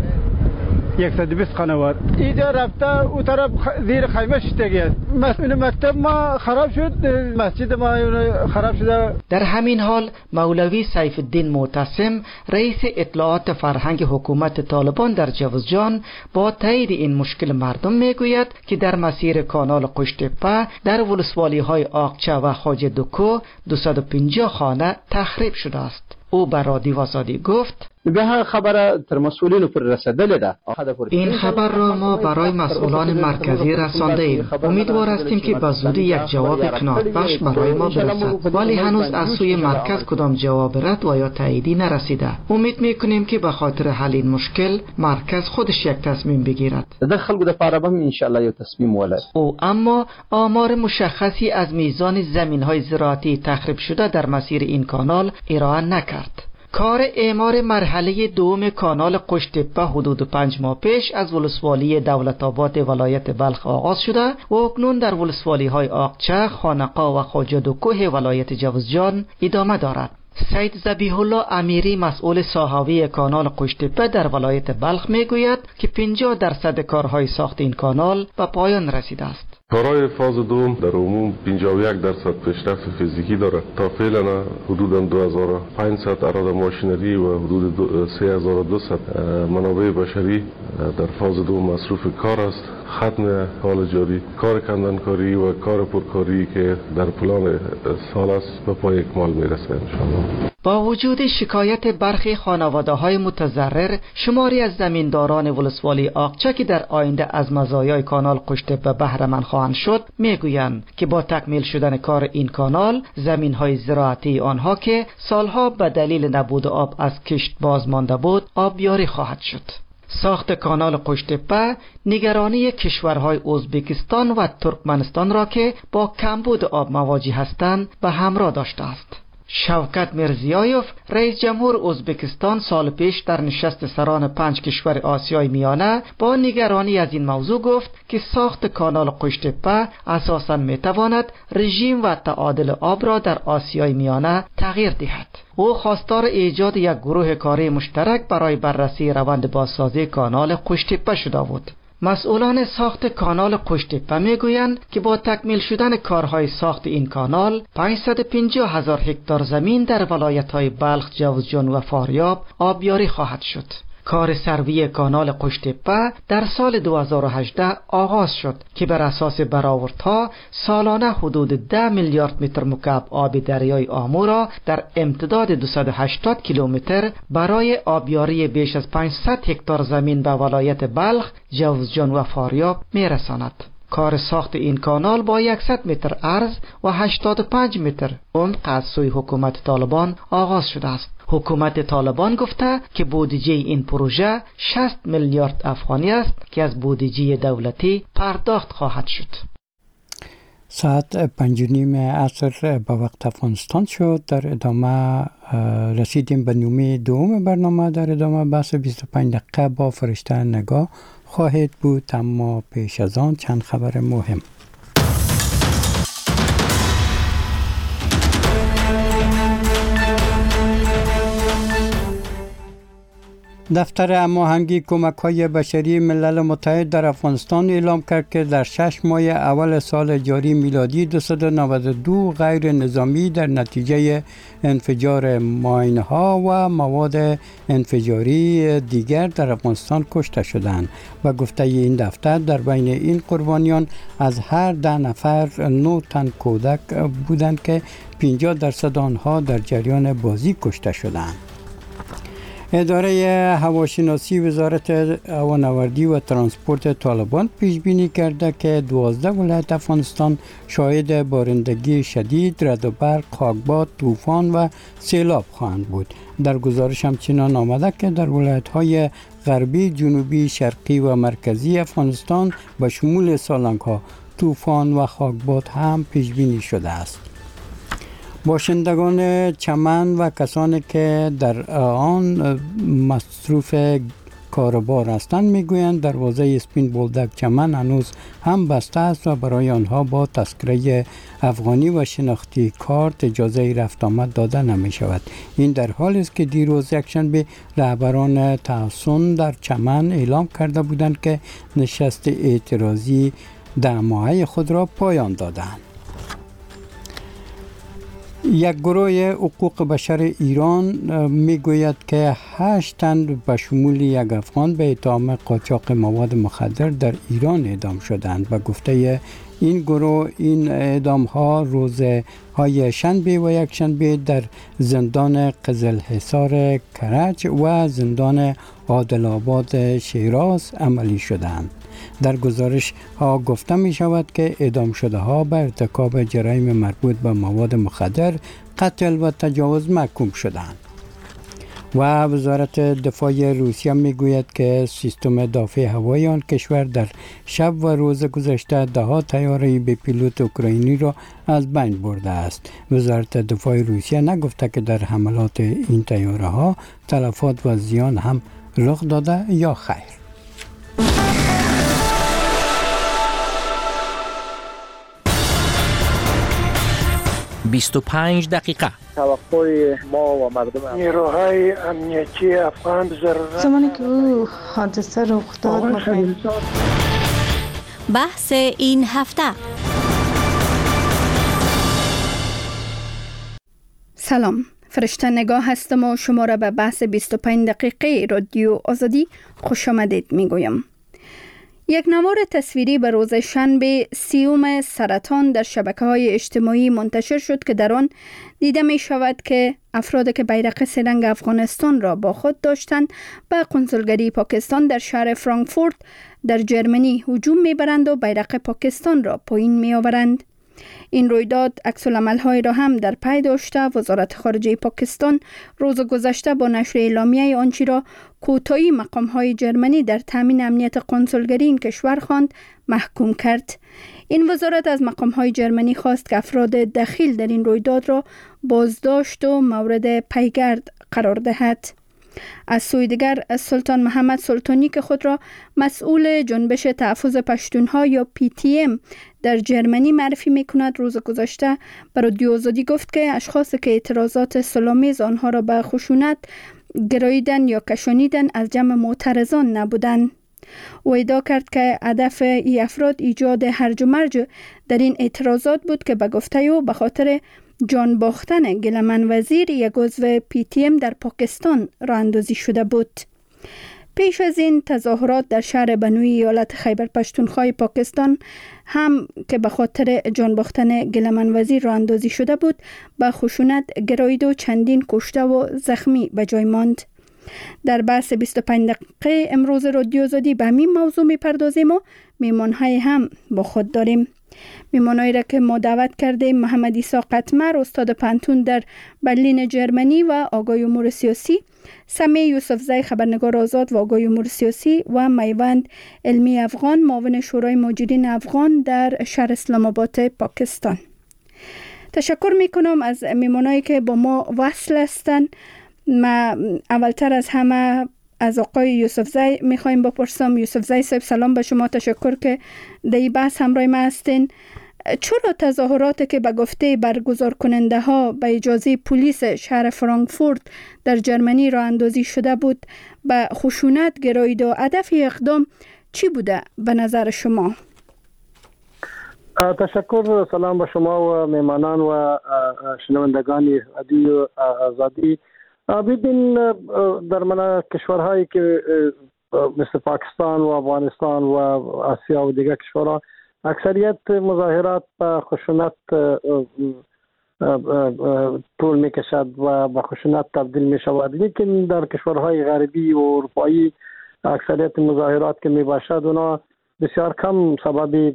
[SPEAKER 17] صد و بیست خانوار اینجا رفته او طرف زیر خیمه شدگی است. مسئول مکتب ما خراب شد، مسجد ما خراب شده.
[SPEAKER 16] در همین حال مولوی سیف الدین معتصم رئیس اطلاعات فرهنگ حکومت طالبان در جوزجان با تایید این مشکل مردم میگوید که در مسیر کانال قوشتیپه در ولسوالی های آقچه و خواجه دکو دویست و پنجاه خانه تخریب شده است. او بر رادیو آزادی گفت
[SPEAKER 18] به خبر تر مسئولین پر رسیدل ده.
[SPEAKER 16] این خبر را ما برای مسئولان مرکزی رسانده ایم. امیدوار هستیم که به زودی یک جواب قناعت بخش برای ما برسد، ولی هنوز از سوی مرکز کدام جواب رد و یا تاییدی نرسیده. امید میکنیم که به خاطر حل این مشکل مرکز خودش یک تصمیم بگیرد.
[SPEAKER 18] در خلق د پاره هم ان شاء الله یک تصمیم ولد.
[SPEAKER 16] او اما آمار مشخصی از میزان زمین‌های زراعتی تخریب شده در مسیر این کانال ارائه نکرد. کار اعمار مرحله دوم کانال قوشتیپه حدود پنج ماه پیش از ولسوالی دولت آباد ولایت بلخ آغاز شده و اکنون در ولسوالی های آقچه، خانقا و خواجه دکوه ولایت جوزجان ادامه دارد. سید ذبیح الله امیری مسئول ساحوی کانال قوشتیپه در ولایت بلخ میگوید که پنجاه درصد کارهای ساخت این کانال به پایان رسیده است.
[SPEAKER 19] کارهای فاز دوم در عموم پنجاه و یک درصد پیشرفت فیزیکی دارد. تا فعلا حدود دو هزار و پانصد اراده ماشینری و حدود سه هزار و دویست منابع بشری در فاز دوم مصروف کار است. ختم حال جاری کار کندنکاری و کار پرکاری که در پلان سال است به پای اکمال میرسه انشاءالله.
[SPEAKER 16] با وجود شکایت برخی خانواده های متضرر، شماری از زمینداران ولسوالی آقچه که در آینده از مزایای کانال قوشتیپه بهره مند خواهند شد میگویند که با تکمیل شدن کار این کانال زمین های زراعتی آنها که سالها به دلیل نبود آب از کشت باز مانده بود آبیاری خواهد شد. ساخت کانال قوشتیپه نگرانی کشورهای ازبکستان و ترکمنستان را که با کمبود آب مواجه هستند به همراه داشته است. شوکت میرزیایوف رئیس جمهور ازبکستان سال پیش در نشست سران پنج کشور آسیای میانه با نگرانی از این موضوع گفت که ساخت کانال قوشتیپه اساساً میتواند رژیم و تعادل آب را در آسیای میانه تغییر دهد. او خواستار ایجاد یک گروه کاری مشترک برای بررسی روند بازسازی کانال قوشتیپه شده بود. مسئولان ساخت کانال قوشتیپه میگویند که با تکمیل شدن کارهای ساخت این کانال پانصد و پنجاه هزار هکتار زمین در ولایت‌های بلخ، جوزجان و فاریاب آبیاری خواهد شد. کار سروی کانال قشتپه در سال دو هزار و هجده آغاز شد که بر اساس برآوردها سالانه حدود ده میلیارد متر مکعب آب دریای آمو را در امتداد دویست و هشتاد کیلومتر برای آبیاری بیش از پانصد هکتار زمین به ولایت بلخ، جوزجان و فاریاب میرساند. کار ساخت این کانال با صد متر عرض و هشتاد و پنج متر عمق از سوی حکومت طالبان آغاز شده است. حکومت طالبان گفته که بودجه این پروژه شصت میلیارد افغانی است که از بودجه دولتی پرداخت خواهد شد.
[SPEAKER 1] ساعت پنج و نیم عصر به وقت افغانستان شد. در ادامه رسیدیم به نیمه دوم برنامه. در ادامه بحث بیست و پنج دقیقه با فرشته نگاه خواهد بود، اما پیش از آن چند خبر مهم. دفتر هماهنگی کمک‌های بشری ملل متحد در افغانستان اعلام کرد که در شش ماه اول سال جاری میلادی دویست و نود و دو غیر نظامی در نتیجه انفجار ماین‌ها و مواد انفجاری دیگر در افغانستان کشته شدند. و گفته این دفتر در بین این قربانیان از هر ده نفر نه تن کودک بودند که پنجاه درصد آنها در جریان بازی کشته شدند. اداره هواشناسی وزارت هوانوردی و ترانسپورت طالبان پیش بینی کرده که دوازده ولایت افغانستان شاهد بارندگی شدید، رعد و برق، خاکباد، طوفان و سیلاب خواهند بود. در گزارش همچنان آمده که در ولایت‌های غربی، جنوبی، شرقی و مرکزی افغانستان به شمول سالنگ‌ها، طوفان و خاکباد هم پیش بینی شده است. باشندگان چمن و کسانی که در آن مصروف کاروبار هستند میگویند دروازه اسپین بولدک چمن هنوز هم بسته است و برای آنها با تذکره افغانی و شناختی کارت اجازه رفت آمد داده نمی شود. این در حالی است که دیروز یکشنبه رهبران تحصن در چمن اعلام کرده بودند که نشست اعتراضی ده ماهه خود را پایان دادند. یک گروه حقوق بشر ایران میگوید که هشت تن به شمول یک افغان به اتهام قاچاق مواد مخدر در ایران اعدام شدند. و گفته این گروه این اعدام ها روزهای شنبه و یک شنبه در زندان قزلحصار کرج و زندان عادل آباد شیراز عملی شدند. در گزارش ها گفته می شود که اعدام شده ها به ارتکاب جرایم مربوط به مواد مخدر، قتل و تجاوز محکوم شدند. و وزارت دفاع روسیه می گوید که سیستم دفاع هوایی آن کشور در شب و روز گذشته ده ها طیاره به پیلوت اوکراینی را از بین برده است. وزارت دفاع روسیه نگفته که در حملات این طیاره ها تلفات و زیان هم رخ داده یا خیر.
[SPEAKER 20] بیست و پنج دقیقه.
[SPEAKER 21] توقع ما و مردم نیروهای امنیتی افغان ضرورت
[SPEAKER 22] زمانی که او حادثه رخ داد
[SPEAKER 5] بحث این هفته.
[SPEAKER 23] سلام، فرشته نگاه هستم و شما را به بحث بیست و پنج دقیقه رادیو آزادی خوش آمدید می گویم. یک نوار تصویری به روز شنبه سیوم سرطان در شبکه‌های اجتماعی منتشر شد که در آن دیده می شود که افرادی که بیرق سه رنگ افغانستان را با خود داشتند به قنسولگری پاکستان در شهر فرانکفورت در جرمنی هجوم می‌برند و بیرق پاکستان را پایین می‌آورند. این رویداد عکس‌العمل‌های را هم در پی داشته وزارت خارجه پاکستان روز گذشته با نشر اعلامیه آنچه را کوتاهی مقام‌های جرمنی در تامین امنیت قنسولگری این کشور خواند محکوم کرد. این وزارت از مقام‌های جرمنی خواست که افراد دخیل در این رویداد را بازداشت و مورد پیگرد قرار دهد. از سوی دیگر سلطان محمد سلطانی که خود را مسئول جنبش تحفظ پشتونها یا پی تی ام در جرمنی معرفی می‌کند روز گذشته بر رادیو آزادی گفت که اشخاصی که اعتراضات صلح‌آمیز آنها را به خشونت گراییدن یا کشانیدن از جمع معترضان نبودند. او ادعا کرد که هدف این افراد ایجاد هرج و مرج در این اعتراضات بود که به گفته او به خاطر جان باختن گلمن وزیر یک عضو پی تی ام در پاکستان راه اندازی شده بود. پیش از این تظاهرات در شهر بنوی ایالت خیبر پختونخوا پاکستان هم که به خاطر جان باختن گلمن وزیر راه اندازی شده بود به خشونت گرایید و چندین کشته و زخمی به جای ماند. در بحث بیست و پنج دقیقه امروز رادیو آزادی به همین موضوع میپردازیم و میمانهای هم با خود داریم. میمانهایی را که ما دعوت کردیم محمد عیسی قطمر استاد پانتون در برلین جرمنی و آگاه امور سیاسی، سمیع یوسفزی خبرنگار آزاد و آگاه امور سیاسی و میوند علمی افغان معاون شورای مهاجرین افغان در شهر اسلام آباد پاکستان. تشکر میکنم از میمانهایی که با ما وصل هستند. ما اولتر از همه از آقای یوسفزی میخوایم بپرسم. یوسفزی صاحب سلام به شما، تشکر که در این بحث همراه ما هستین. چرا تظاهراتی که به گفته برگزار کننده ها به اجازه پلیس شهر فرانکفورت در جرمنی راه اندازی شده بود به خشونت گرایید و هدف اقدام چی بوده به نظر شما؟
[SPEAKER 18] تشکر، سلام به شما و میمانان و شنوندگان رادیو آزادی. ببین در من کشورهایی که مثل پاکستان و افغانستان و آسیا و دیگر کشورها اکثریت مظاهرات به خشونت طول می کشد و به خشونت تبدیل می شود، لیکن در کشورهای غربی و اروپایی اکثریت مظاهرات که می باشد اونا بسیار کم سبب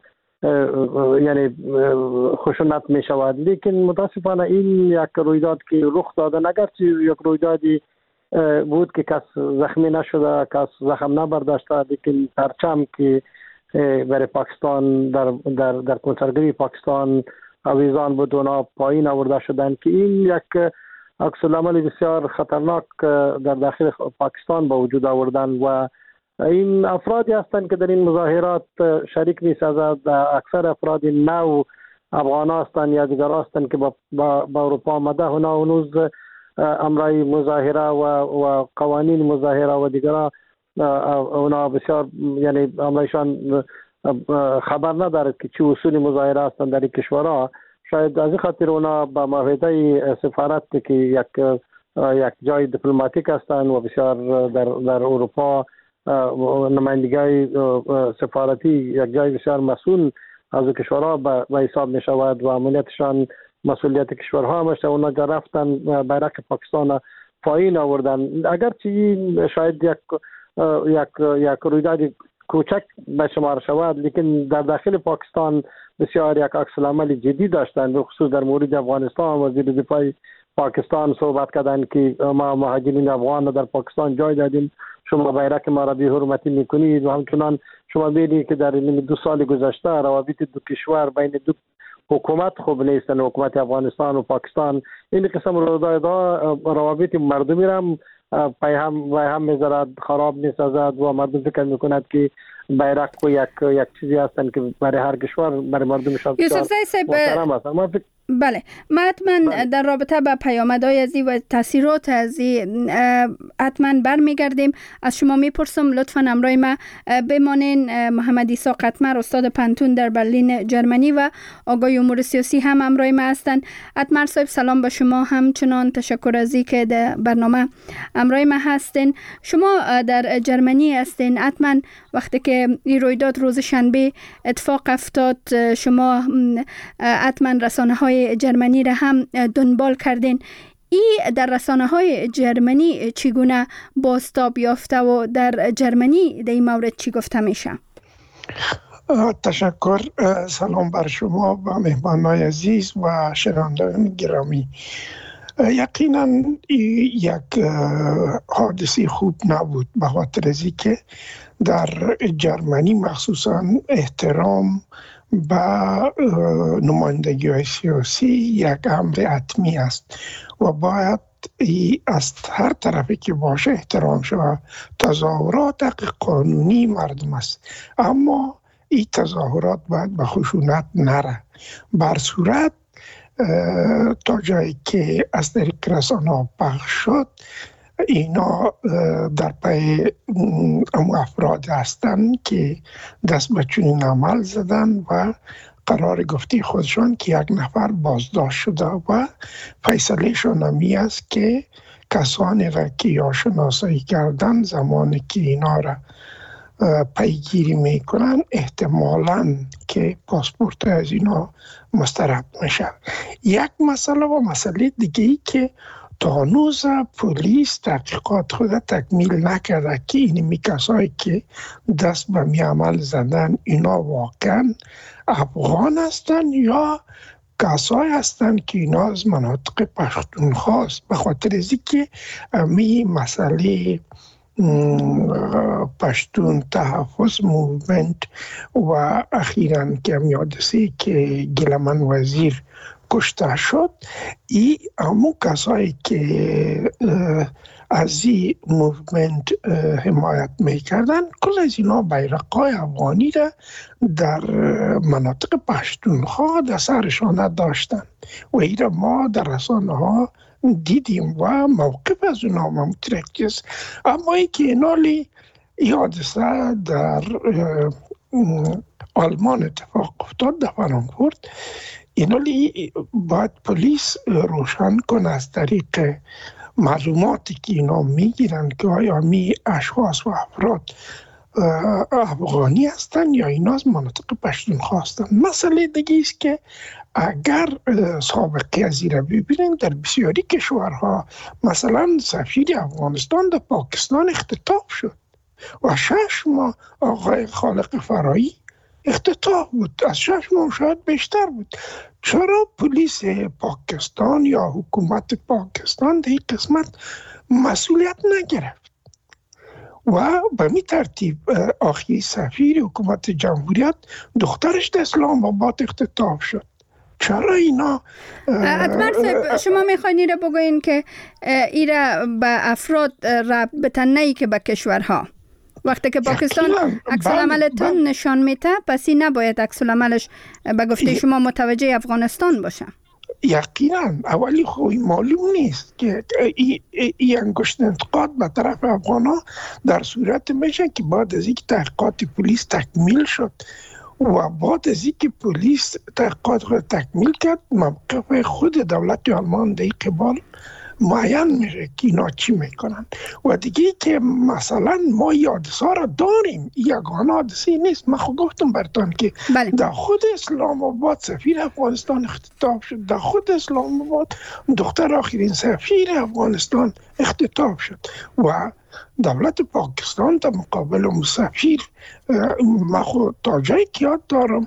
[SPEAKER 18] یعنی خشونت می شود. لیکن متاسفانه این یک رویداد که رخ داده، اگرچه یک رویدادی بود که کس زخمی نشده، کس زخم نبرداشته، لیکن پرچم که برای پاکستان در در در کنسرتگری پاکستان آویزان بود اونا پایین آورده شدن که این یک عکس العمل بسیار خطرناک در داخل پاکستان به وجود آوردن و این افرادی هستند که در این مظاهرات شریک می‌سازند. اکثر افراد نو افغان هستند یا دیگر هستند که با, با, با اروپا آمده، اونا هنوز امرای مظاهره و, و قوانین مظاهره و دیگر اونا بسیار یعنی امرایشان خبر ندارد که چه اصول مظاهره هستند در این کشورها. شاید از این خاطر اونا با معاهده سفارت که یک یک جای دیپلماتیک هستند و بسیار در در اروپا نمایندگی سفارتی یک جای بسیار مسئول از کشورها به حساب می شود و امنیتشان مسئولیت کشورها میشه. اونا جا رفتن بیرق پاکستان پایین آوردن، اگرچه این شاید یک یک یک رویداد کوچک به شمار شود، لیکن در داخل پاکستان بسیار یک عکس العمل جدی داشتند. به خصوص در مورد افغانستان وزیر دفاع پاکستان صحبت کردند که ما مهاجرین افغان در پاکستان جای دادیم، شما بیرق ما را بی حرمتی میکنید و همچنان شما ببینید که در دو سال گذشته روابط دو کشور بین دو حکومت خوب نیستن، حکومت افغانستان و پاکستان. این قسم رویدادها روابط مردمی را پیهم و هم میذارد، خراب میسازد و مردم فکر میکند که بیرق و یک یک چیزی هستن که برای هر کشور برای مردمشان محترم هستن.
[SPEAKER 23] بله، ما حتما در رابطه با پیامدهای ازی و تاثیرات ازی حتما برمیگردیم. از شما میپرسم لطفا همراه ما بمانین. محمد عیسی قطمر استاد پانتون در برلین جرمنی و آگاه امور سیاسی هم همراه ما هستند. قطمر صاحب سلام به شما، همچنان تشکر ازی که در برنامه همراه ما هستین. شما در جرمنی هستین، حتما وقتی که این رویداد روز شنبه اتفاق افتاد شما حتما رسانه های جرمنی را هم دنبال کردین. ای در رسانه های جرمنی چگونه بازتاب یافته و در جرمنی در این مورد چی گفته میشه؟
[SPEAKER 21] تشکر، سلام بر شما و مهمانان عزیز و شنوندگان گرامی. یقینا یک حادثه خوب نبود به خاطر از اینکه در جرمنی مخصوصا احترام با نمایندگی های سیاسی یک امر حتمی است و باید از هر طرفی که باشه احترام شود. تظاهرات حق قانونی مردم است، اما این تظاهرات باید به خشونت نره. بر صورت تا جایی که از طریق رسانه‌ها پخش شد اینا در پی ام افراد هستند که دست به چنین عمل زدن و قرار گفته خودشان که یک نفر بازداشت شده و فیصله شان همی است که کسانی را که یا شناسایی کردن زمانی که اینا را پیگیری میکنن احتمالاً که پاسپورت از اینا مسترد میشه. یک مسئله و مسئله دیگه ای که تا هنوز پلیس تحقیقات خود تکمیل نکرده که اینمی کسایی که دست به می عمل زدن اینا واقعا افغان هستن یا کسایی هستن که اینا از مناطق پختونخوا است، به خاطر از اینکه می مسئله پشتون تحفظ موومنت و اخیراً که هم یادسی که گلمن وزیر کشته شد، ای همون کسایی که از این موومنت حمایت میکردن کل از اینا بیرقای افغانی را در مناطق پشتونخوا در سرشان داشتن و این را ما در رسانه ها دیدیم و موقف از اونا مترکز. اما ای که اینالی حادثه در آلمان اتفاق افتاد در فرانکفورت، اینالی باید پلیس روشن کنه از طریق معلوماتی که اینا میگیرن که آیا می اشخاص و افراد افغانی هستن یا اینا از مناطق پشتونخوا هستن. مسئله دیگه است که اگر سابقه از این را ببینیم در بسیاری کشورها، مثلا سفیر افغانستان در پاکستان اختطاف شد و شش ماه آقای خالق فرایی اختطاف بود، از شش ماه شاید بیشتر بود. چرا پلیس پاکستان یا حکومت پاکستان در این قسمت مسئولیت نگرفت؟ و به می ترتیب آخی سفیر حکومت جمهوریت دخترش در اسلام آباد اختطاف شد. چرا اینا
[SPEAKER 23] ادمر صاحب شما میخواین این را بگوین که این را به افراد ربط نهی که به کشورها وقتی که پاکستان عکس العملتون نشان میده، پس این نباید عکس العملش به گفته شما متوجه افغانستان باشه؟
[SPEAKER 21] یقینا اولی خوی معلوم نیست که این ای انگشت انتقاد به طرف افغانا در صورت میشه که بعد از اینکه تحقیقات پلیس تکمیل شد و بعد از اینکه پلیس تحقیقات خود تکمیل کرد، موقف خود دولت آلمان در قبال معین میشه که اینا چی میکنن. و دیگه که مثلا ما حادثه را داریم، یگانه حادثه نیست. من خود گفتم براتون که بله. در خود اسلام آباد سفیر افغانستان اختطاف شد، در خود اسلام آباد دختر آخرین سفیر افغانستان اختطاف شد و دولت پاکستان در مقابل سفیر من خود تا جایی که یاد دارم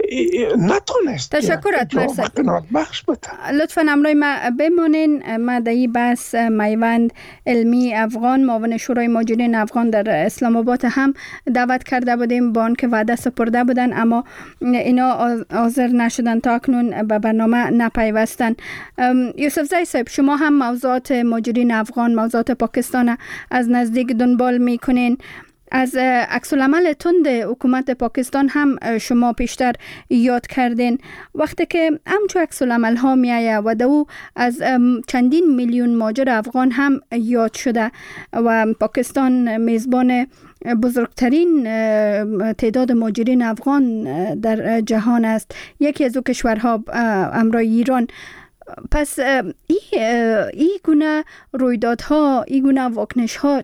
[SPEAKER 21] نتونست.
[SPEAKER 23] تشکر ادمر صاحب. لطفاً همراه ما بمانین. ما در این بحث میوند علمی افغان معاون شورای مهاجرین افغان در اسلام آباد هم دعوت کرده بودیم، با آنکه وعده سپرده بودن اما اینا حاضر نشدن، تا اکنون به برنامه نپیوستن. یوسف زی صاحب، شما هم موضوعات مهاجرین افغان، موضوعات پاکستان از نزدیک دنبال میکنین. از عکس العمل تند حکومت پاکستان هم شما پیشتر یاد کردین. وقتی که همچو عکس العمل ها می آید و دو از چندین میلیون مهاجر افغان هم یاد شده و پاکستان میزبان بزرگترین تعداد مهاجرین افغان در جهان است، یکی از او کشورها همراه ایران. پس این ای گونه رویدادها، این گونه واکنش‌ها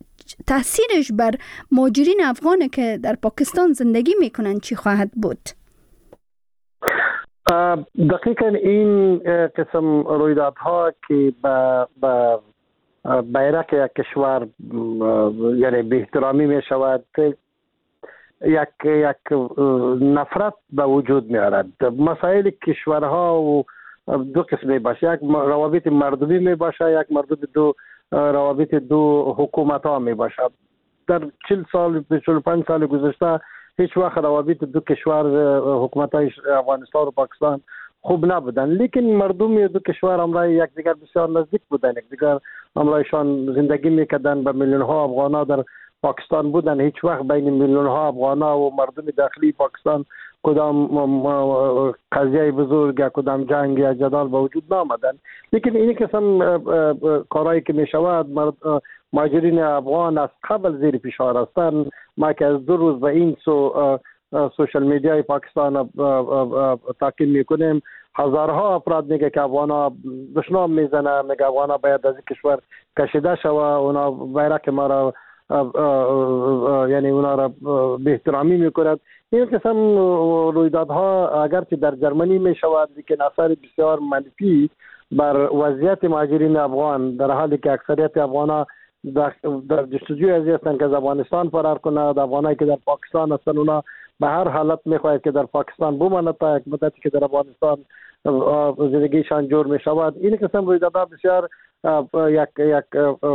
[SPEAKER 23] تأثیرش بر مهاجرین افغان که در پاکستان زندگی میکنن چی خواهد بود؟
[SPEAKER 18] دقیقاً این قسم رویدادها که به بیرق یک کشور یعنی به احترامی می شود، یک یک نفرت به وجود می آورد. مسائل کشورها و دو قسمی باشه، یک روابط مردمی می باشه، یک مردم دو روابط دو حکومت ها می باشد. در چهل سال چهل و پنج سال گذشته هیچ وقت روابط دو کشور حکومت های افغانستان و پاکستان خوب نبودن، لیکن مردم دو کشور همراه یکدیگر بسیار نزدیک بودن، یکدیگر همراهشان زندگی میکردن. به میلیون ها افغان ها در پاکستان بودن، هیچ وقت بین میلیون ها افغان ها و مردم داخلی پاکستان کدام قضیه بزرگ یا کدام جنگ یا جدال به وجود نامدن. لیکن این قسم کارهایی که می شود، مهاجرین افغان از قبل زیر فشار هستند. ما که از دو روز به این سو سوشل میدیای پاکستان تاکید میکنیم، هزارها افراد میگه که افغانا دشنام میزنه، میگه افغانا باید از کشور کشیده شوه، اونا بیرق ما را یعنی اونا را به احترامی میکند. این قسم رویدادها اگرچه در جرمنی میشود لیکن اثر بسیار منفی بر وضعیت مهاجرین افغان، در حالی که اکثریت افغانا در, در جستجوی ازی هستند که از افغانستان فرار کنند. افغانایی که در پاکستان هستند اونا به هر حالت میخواهد که در پاکستان بمانند تا یک مدتی که در افغانستان زندگیشان جور میشود. این قسم رویدادها بسیار یک یک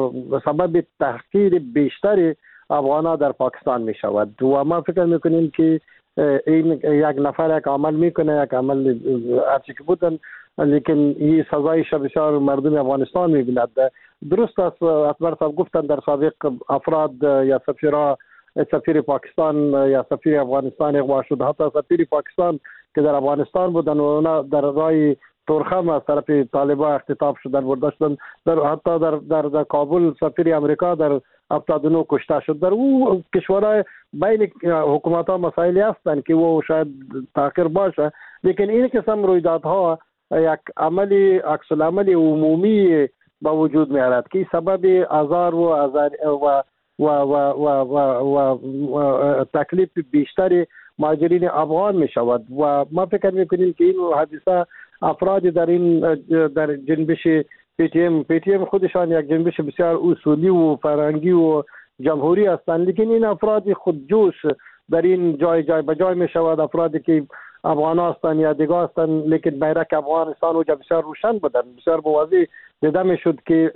[SPEAKER 18] سبب تحقیر بیشتری افغانا در پاکستان میشود و ما فکر میکنیم که این یک نفر یک عمل میکنه، یک عمل هرچی که بودن، لیکن این سزایش بسیار مردم افغانستان میبیند. درست است اکبر صاحب گفتن در سابق افراد یا سفیرها، سفیر پاکستان یا سفیر افغانستان اغوا شد، حتی سفیر پاکستان که در افغانستان بودن و اونا در راه تورخم از طرف طالبان اختطاف شدن برده شدن. در حتی در در, در کابل سفیر امریکا در هفتاد و نه کشته شد. در او کشورهای بین حکومت ها مسائلی هستند که او شاید تاخیر باشه، لیکن این قسم رویدادها یک عملی عکس العمل عمومی با وجود میارد که سبب آزار و آزار و و و و و, و, و تکلیف بیشتری مهاجرین افغان می شود و ما فکر میکنیم که این حادثه افرادی در این در جنبش پی تی ام پی تی ام خودشان یک جنبش بسیار اصولی و فرهنگی و جمهوری هستند، لیکن این افراد خودجوش در این جای جای به جای می شود. افرادی که افغان هستند یا دیگه هستند لیکن بیرق افغانستان و بسیار روشن بودن، بسیار بواضح دیده می شد که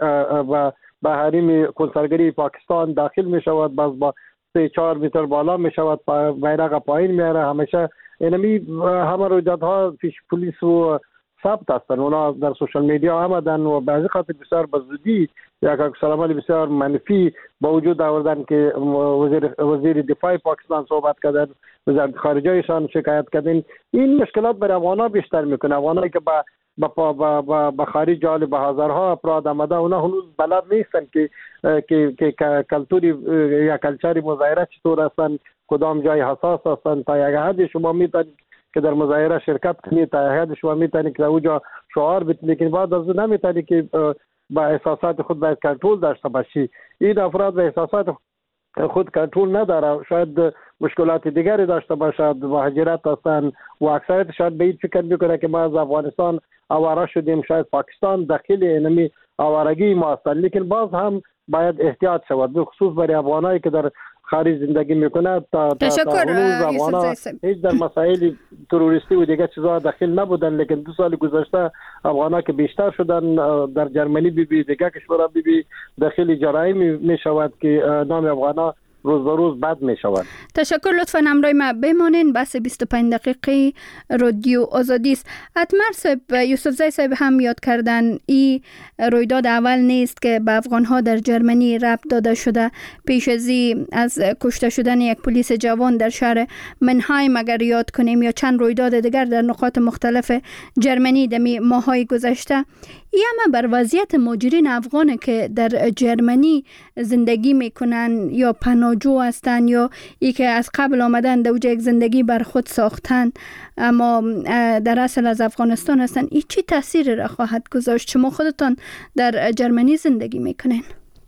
[SPEAKER 18] به حریم کنسرگری پاکستان داخل می شود، باز با سه چهار متر بالا می شود، بیرق پایین میاره. همیشه اینمی همه رویدادها پیش پلیس و ثبت هستند، اونا در سوشال میدیا آمدن و بعضی خاطر بسیار بزودی یک عکس‌العمل بسیار منفی با وجود آوردن که وزیر وزیر دفاع پاکستان صحبت کردن، وزارت خارجه‌شان شکایت کردن. این مشکلات برای افغان‌ها بیشتر میکنه. افغانایی که با با با با خارج جالب به هزارها افراد آمده، اونا هنوز بلد نیستن که که که کلتوری یا کلچری مظاهره چطور هستن، کدام جای حساس هستن. تا یک حد شما میتونید که در مظاهره شرکت کنید، تا یک حد شما میتونید که اونجا شعار بدید، لیکن بعد از اون نمیتونید که با احساسات خود باید کنترل داشته باشی. این افراد به احساسات خود کنترل نداره، شاید مشکلات دیگری داشته باشد، مهاجرت هستند و اکثریت شاید به این فکر میکنه که ما از افغانستان آواره شدیم، شاید پاکستان داخل اینمی آوارگی ما هستند. لیکن باز هم باید احتیاط شود، به خصوص برای افغانایی که در خارج زندگی میکنه. تا
[SPEAKER 23] تشکر
[SPEAKER 18] افغانا هیچ در مسائل تروریستی و دیگه چیزها داخل نبودن، لیکن دو سال گذشته افغانا که بیشتر شدن، در جرمنی بی بی دیگه کشورها بی بی داخل جرایم می شود که نام افغانا روز به روز بد می شود.
[SPEAKER 23] تشکر، لطفاً همراه ما بمانین. بس بیست و پنج دقیقه رادیو آزادی است. اتمر صاحب، یوسف زی صاحب هم یاد کردن این رویداد اول نیست که به افغان ها در جرمنی ربط داده شده. پیش از این از کشته شدن یک پلیس جوان در شهر منهایم اگر یاد کنیم یا چند رویداد دیگر در نقاط مختلف جرمنی دمی ماهای گذشته، این همه بر وضعیت مهاجرین افغان که در جرمنی زندگی میکنن یا پناهجو هستن یا ای که از قبل آمدن در یک زندگی بر خود ساختن اما در اصل از افغانستان هستن، این چی تاثیر را خواهد گذاشت؟ شما خودتان در جرمنی زندگی میکنین.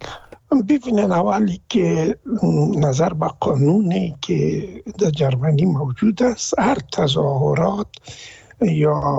[SPEAKER 21] ببینن اولی که نظر به قانونی که در جرمنی موجود است، هر تظاهرات یا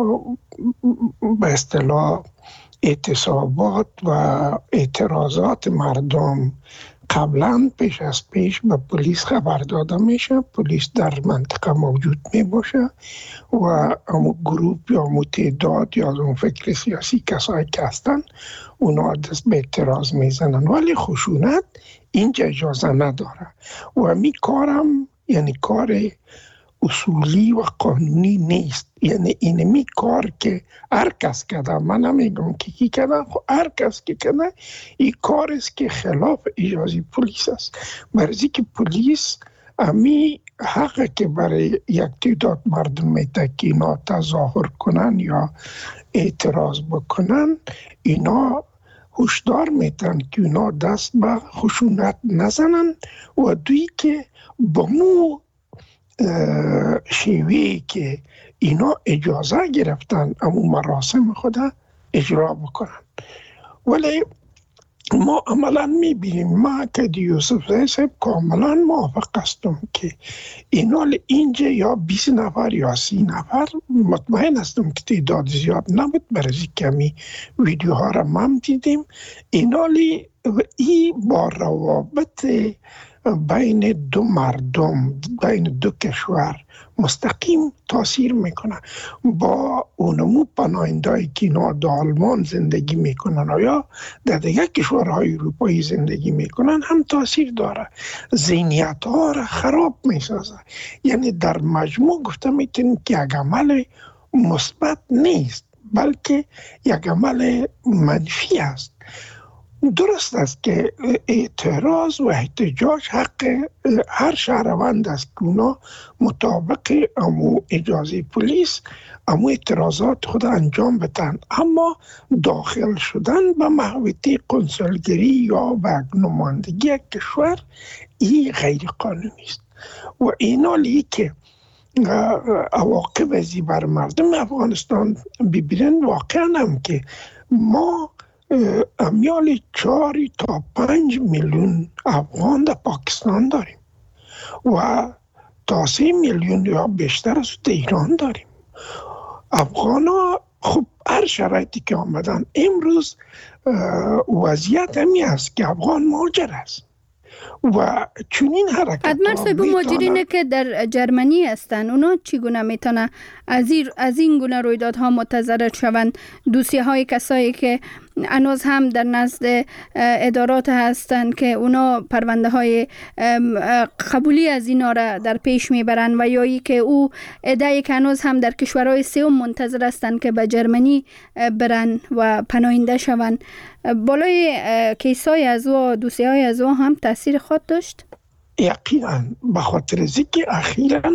[SPEAKER 21] به اصطلاح اعتصابات و اعتراضات مردم قبلا پیش از پیش به پلیس خبر داده میشه. پلیس در منطقه موجود می باشه و امو گروپ یا امو تعداد یا اون فکر سیاسی کسایی که هستن اونا دست به اعتراض میزنن، ولی خشونت اینجا اجازه نداره و می کارم یعنی کار اصولی و قانونی نیست. یعنی اینمی کار که هر کس کرده، من نمیگم که کی کرده، هر کس که کرده این کار است که خلاف اجازه پلیس است. برای که پلیس امی حق که برای یک تعداد مردم میده که اینا تظاهر کنن یا اعتراض بکنن، اینا هشدار میتن که اینا دست به خشونت نزنن و دوی که با مو شیوهی که اینا اجازه گرفتن امو مراسم خود اجرا بکنن. ولی ما عملا میبینیم، ما که یوسف زی صاحب کاملا موافق هستم که اینا اینجا یا بیست نفر یا سی نفر، مطمئن هستم که تعداد زیاد نبود، برای کمی ویدیوها را ما دیدیم. اینا ای با روابط بین دو مردم، بین دو کشور مستقیم تاثیر میکنه. با اونمو پناهنده‌ای که اینا در آلمان زندگی میکنن یا در دیگه کشورهای اروپایی زندگی میکنن هم تاثیر داره. ذهنیت ها را خراب میسازه. یعنی در مجموع گفته میتونیم که یک عمل مثبت نیست، بلکه یک عمل منفی است. درست است که اعتراض و احتجاج حق هر شهروند است که اونا مطابق امو اجازه پلیس امو اعتراضات خود انجام بدن، اما داخل شدن به محوطه کنسولگری یا به نمایندگی کشور این غیر قانونی است و اینا لی که عواقب ازی بر مردم افغانستان ببینن. واقعا هم که ما امیال چهار تا پنج میلیون افغان در پاکستان داریم و تا سه میلیون یا بیشتر از ایران داریم. افغان ها خب هر شرایطی که آمدن، امروز وضعیت همی است که افغان مهاجر است و چنین حرکت
[SPEAKER 23] ادمر صاحب مهاجرینه که در جرمنی هستن، اونا چگونه میتونه از این از این گونه رویدادها متضرر شوند؟ دوسیه های کسایی که هنوز هم در نزد ادارات هستند که اونا پرونده های قبولی از اینا را در پیش میبرن و یا ای که او ادعی که هنوز هم در کشورهای سوم منتظر هستند که به جرمنی برن و پناهنده شوند، بالای کیسای از او دوسیه های از او هم تاثیر خود داشت؟
[SPEAKER 21] یقینا، به خاطر از اینکه اخیراً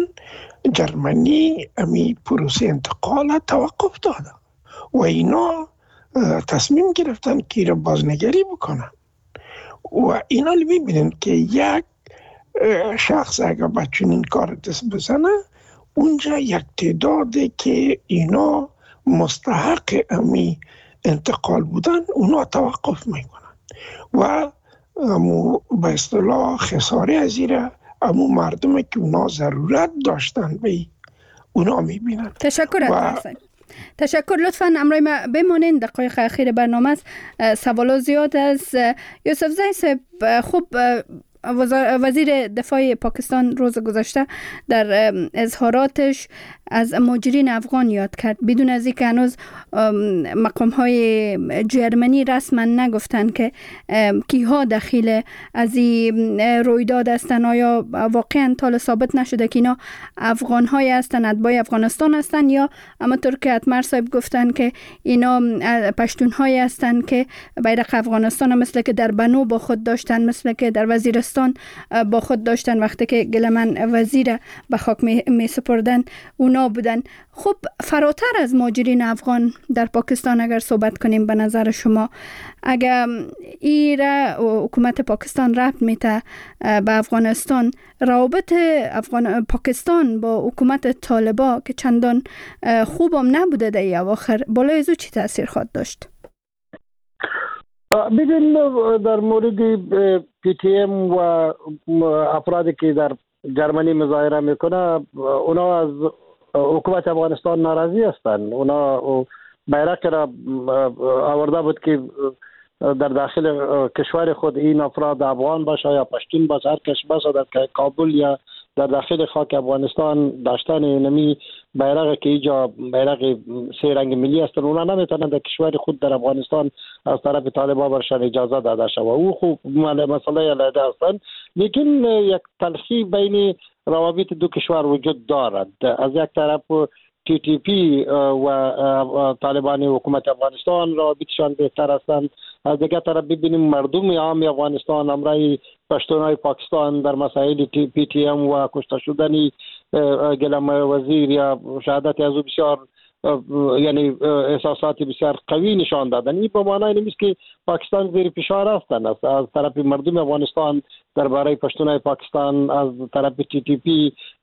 [SPEAKER 21] جرمنی امی پروسه انتقال توقف داده و اینا تصمیم گرفتن که را بازنگری بکنن و اینا میبینن که یک شخص اگر با چنین کار دست بزنه، اونجا یک تعداده که اینا مستحق امی انتقال بودن اونا توقف میکنن و امو به اصطلاح خساره از ایره امو مردم که اونا ضرورت داشتن به اونا میبینن.
[SPEAKER 23] تشکر از تشکر. لطفاً امروی ما بمانین، دقایق اخیر برنامه است. سوالات زیاد از یوسف زی صاحب. خوب وزیر دفاع پاکستان روز گذشته در اظهاراتش از مهاجرین افغان یاد کرد، بدون از اینکه هنوز مقام های جرمنی رسما نگفتن که کیها دخیل از این رویداد هستن. آیا واقعا تا ثابت نشده که اینا افغان های هستن، اتباع افغانستان هستن، یا اما طور که اتمر صاحب گفتن که اینا پشتون های هستن که بیرق افغانستان مثل که در بنو با خود داشتن، مثل که در وزیرستان با خود داشتن وقتی که گلمن وزیر به خاک می, می سپردن اونا بودن. خب فراتر از مهاجرین افغان در پاکستان اگر صحبت کنیم، به نظر شما اگر ایره حکومت پاکستان ربط میته به افغانستان، روابط افغان پاکستان با حکومت طالبا که چندان خوبم نبوده در اواخر، بالای ازو چی تاثیر خواهد داشت؟
[SPEAKER 18] ببین، در مورد پی تی ام و افرادی که در جرمنی مظاهره میکنه، اونا از حکومت افغانستان ناراضی هستند. اونا بیرق را آورده بود که در داخل کشور خود این افراد افغان باشه یا پشتون باشه، هر کس باشه در کابل یا در داخل خاک افغانستان داشتن نمی بیرق که اینجا بیرق سه رنگ ملی هستن، اونا نمیتونن در کشور خود در افغانستان از طرف طالبان برشان اجازه داده شود. او خوب مسئله علیحده هستن، لیکن یک تلخی بین روابط دو کشور وجود دارد. از یک طرف تی تی پی و طالبان حکومت افغانستان روابطشان بهتر هستند، از دیگر طرف ببینیم مردم عام افغانستان همراه پشتونای پاکستان در مسائل پی تی ام و کشته شدن گلم وزیر یا شهادت از او بسیار یعنی احساسات بسیار قوی نشان دادن. این به معنای نیست که پاکستان زیر فشار هستند. از طرف مردم افغانستان درباره پشتونای پاکستان، از طرف تی تی پی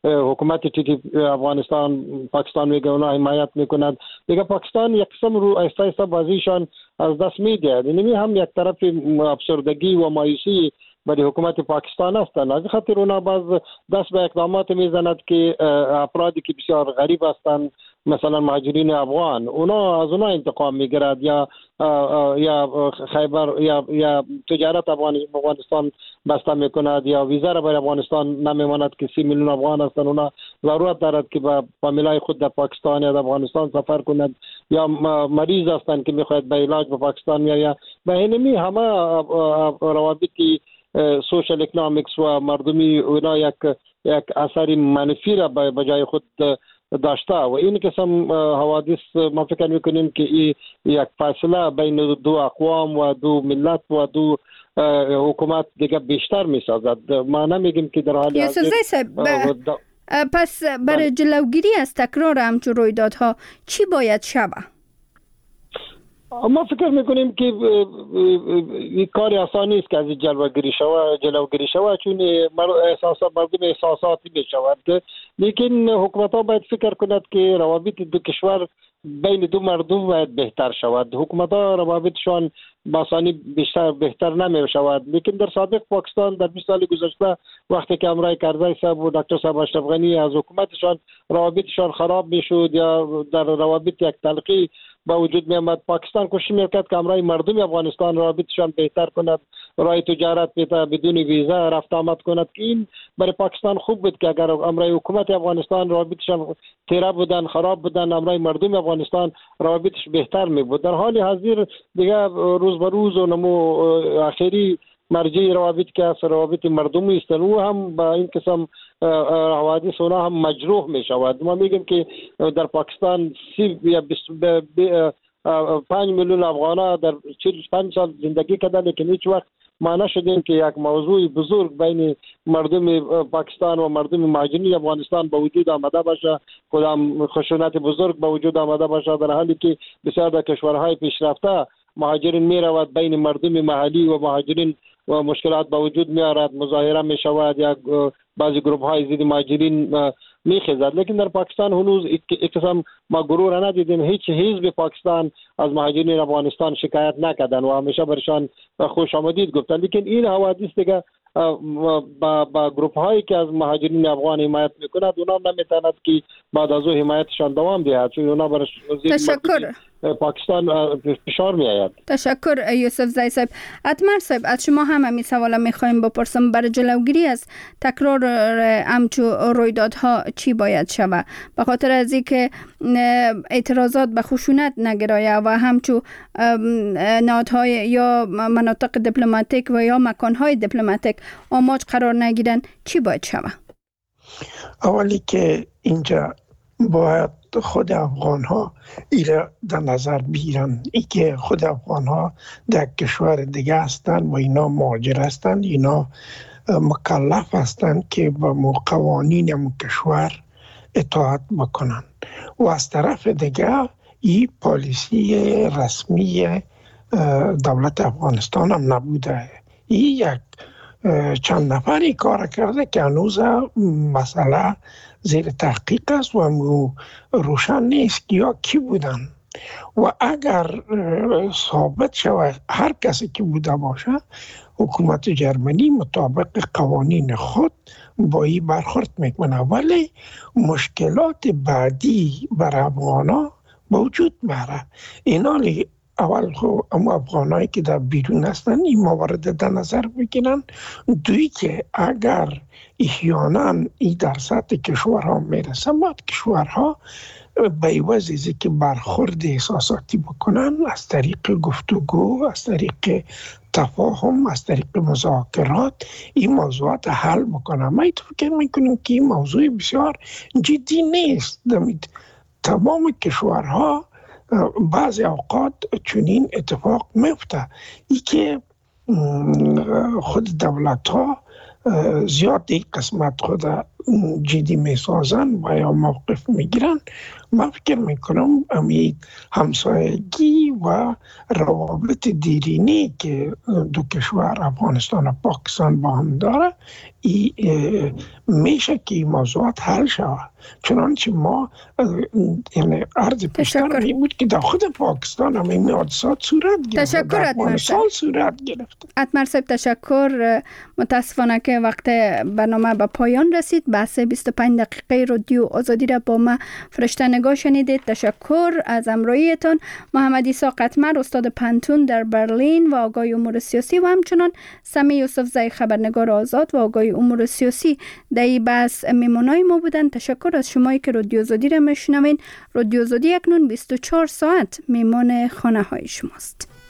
[SPEAKER 18] حکومت تی افغانستان پاکستان میگه اونا حمایت میکند دیگه پاکستان یک قسم رو آهسته آهسته بازیشان از دست میده. یعنی هم یک طرف افسردگی و مایوسی برای حکومت پاکستان هستند، از خاطر اونا باز دست به اقدامات میزند که افرادی که بسیار غریب هستند مثلا مهاجرین افغان اونا از اونا انتقام میگیرد یا یا خیبر یا یا تجارت افغانستان بسته میکند یا ویزا را برای افغانستان نمیماند که سی میلیون افغان هستند اونا ضرورت دارد که با فامیلای خود در پاکستان یا در افغانستان سفر کند یا مریض هستند که میخواهد به علاج به پاکستان میآید. به اینمی همه روابطی سوشال اکنامیکس و مردمی اونا یک یک اثر منفی را به جای خود داشته و این قسم حوادث ما فکر میکنیم که این یک فاصله بین دو اقوام و دو ملت و دو حکومت دیگه بیشتر میسازد. ما نمیگیم که در حال
[SPEAKER 23] حاضر پس برای جلوگیری از تکرار همچون رویدادها چی باید شود؟
[SPEAKER 18] ما فکر میکنیم که این کار آسانی است که از جلوگیری شود جلوگیری شود چون احساسات مردم احساساتی میشود، لیکن حکومت ها باید فکر کند که روابط دو کشور بین دو مردم باید بهتر شود. حکومت ها روابطشان باسانی بیشتر بهتر نمی شود، لیکن در سابق پاکستان در بیست سال گذشته وقتی که امرای کرزی صاحب و دکتر صاحب اشرف غنی از حکومتشان روابطشان خراب میشد یا در روابط یک تلقی با وجود می آمد، پاکستان کوشش میکرد که امرای مردم افغانستان روابطشان بهتر کند، راه تجارت بهتر بدون ویزا رفت آمد کند که این برای پاکستان خوب بود که اگر امرای حکومت افغانستان روابطشان تیره بودن خراب بودن امرای مردم افغانستان روابطش بهتر می بود. در حال حاضر دیگه روز به روز و نمو آخری مرجع روابط که از روابط مردمی است و هم با این قسم حوادث اونا هم مجروح می شود. ما میگیم که در پاکستان سی یا پنج میلیون افغان در چهل و پنج سال زندگی کردن، لیکن هیچ وقت ما نشدیم که یک موضوع بزرگ بین مردم پاکستان و مردم مهاجرین افغانستان به وجود آمده باشه، کدام خشونت بزرگ به وجود آمده باشه، در حالی که بسیار در کشورهای پیشرفته مهاجرین می رود بین مردم محلی و مهاجرین و مشکلات به وجود می آورد، مظاهره می شود یا بعضی گروه های ضد مهاجرین می خیزد، لیکن در پاکستان هنوز یک قسم ما غرور ندیدیم. هیچ حزب پاکستان از مهاجرین افغانستان شکایت نکردن و همیشه برشان خوش آمدید گفتن، لیکن این حوادث دیگه با با گروه هایی که از مهاجرین افغان حمایت میکند اونا نمیتواند که بعد از او حمایتشان دوام دهد چون اونا برای
[SPEAKER 23] تشکر
[SPEAKER 18] پاکستان فشار می آید.
[SPEAKER 23] تشکر یوسف زی صاحب. اتمر صاحب از شما هم همین سوالا میخوایم بپرسم، برای جلوگیری از تکرار همچو رویدادها چی باید شود؟ به خاطر از اینکه اعتراضات به خشونت نگرایه و همچو نهادهای یا مناطق دیپلماتیک و یا مکانهای دیپلماتیک آماج قرار نگیرن چی باید شود؟
[SPEAKER 21] اولی که اینجا باید خود افغان ها ایره در نظر بگیرن، ای که خود افغان ها در کشور دیگه هستن و اینا مهاجر هستن، اینا مکلف هستن که با قوانین اون کشور اطاعت بکنن و از طرف دیگه این پالیسی رسمی دولت افغانستان هم نبوده. این یک چند نفری کار کرده که هنوز مسئله زیر تحقیق است و روشن نیست که یا کی بودن و اگر ثابت شود هر کسی که بوده باشه حکومت جرمنی مطابق قوانین خود با این برخورد میکنه، ولی مشکلات بعدی بر افغانا وجود میاره. اینا اول خو اما افغانایی که در بیرون هستن این موارد در نظر بگیرن، دوی که اگر احیانا این در سطح کشورها میرسه باید کشورها به عوض که برخورد احساساتی بکنن از طریق گفتگو، از طریق تفاهم، از طریق مذاکرات این موضوعات حل بکنن. ما فکر میکنیم که این موضوع بسیار جدی نیست. تمام کشورها بعضی اوقات چنین اتفاق میفته ای که خود دولت ها زیاد این قسمت خود جدی میسازن و یا موقف میگیرن، من فکر میکنم امی همسایگی و روابط دیرینی که دو کشور افغانستان و پاکستان با هم داره ای میشه که این موضوعات حل شود. چنانچه ما یعنی عرض پیشتر می بود که در خود پاکستان هم این حادثات صورت گرفت،
[SPEAKER 23] تشکر اتمر
[SPEAKER 21] صورت گرفت.
[SPEAKER 23] اتمر صاحب تشکر. متاسفانه که وقت برنامه به پایان رسید. بحث بیست و پنج دقیقه رادیو آزادی را با ما فرشته نگاه شنیدید. تشکر از همراهیتان. محمد عیسی قطمر استاد پنتون در برلین و آگاه امور سیاسی و همچنان سمی یوسف زی خبرنگار آزاد و آگاه امور سیاسی در این بحث میمونای ما بودن. تشکر از شمایی که رادیو آزادی را میشنوین. رادیو آزادی اکنون بیست و چهار ساعت میمان خانه های شماست.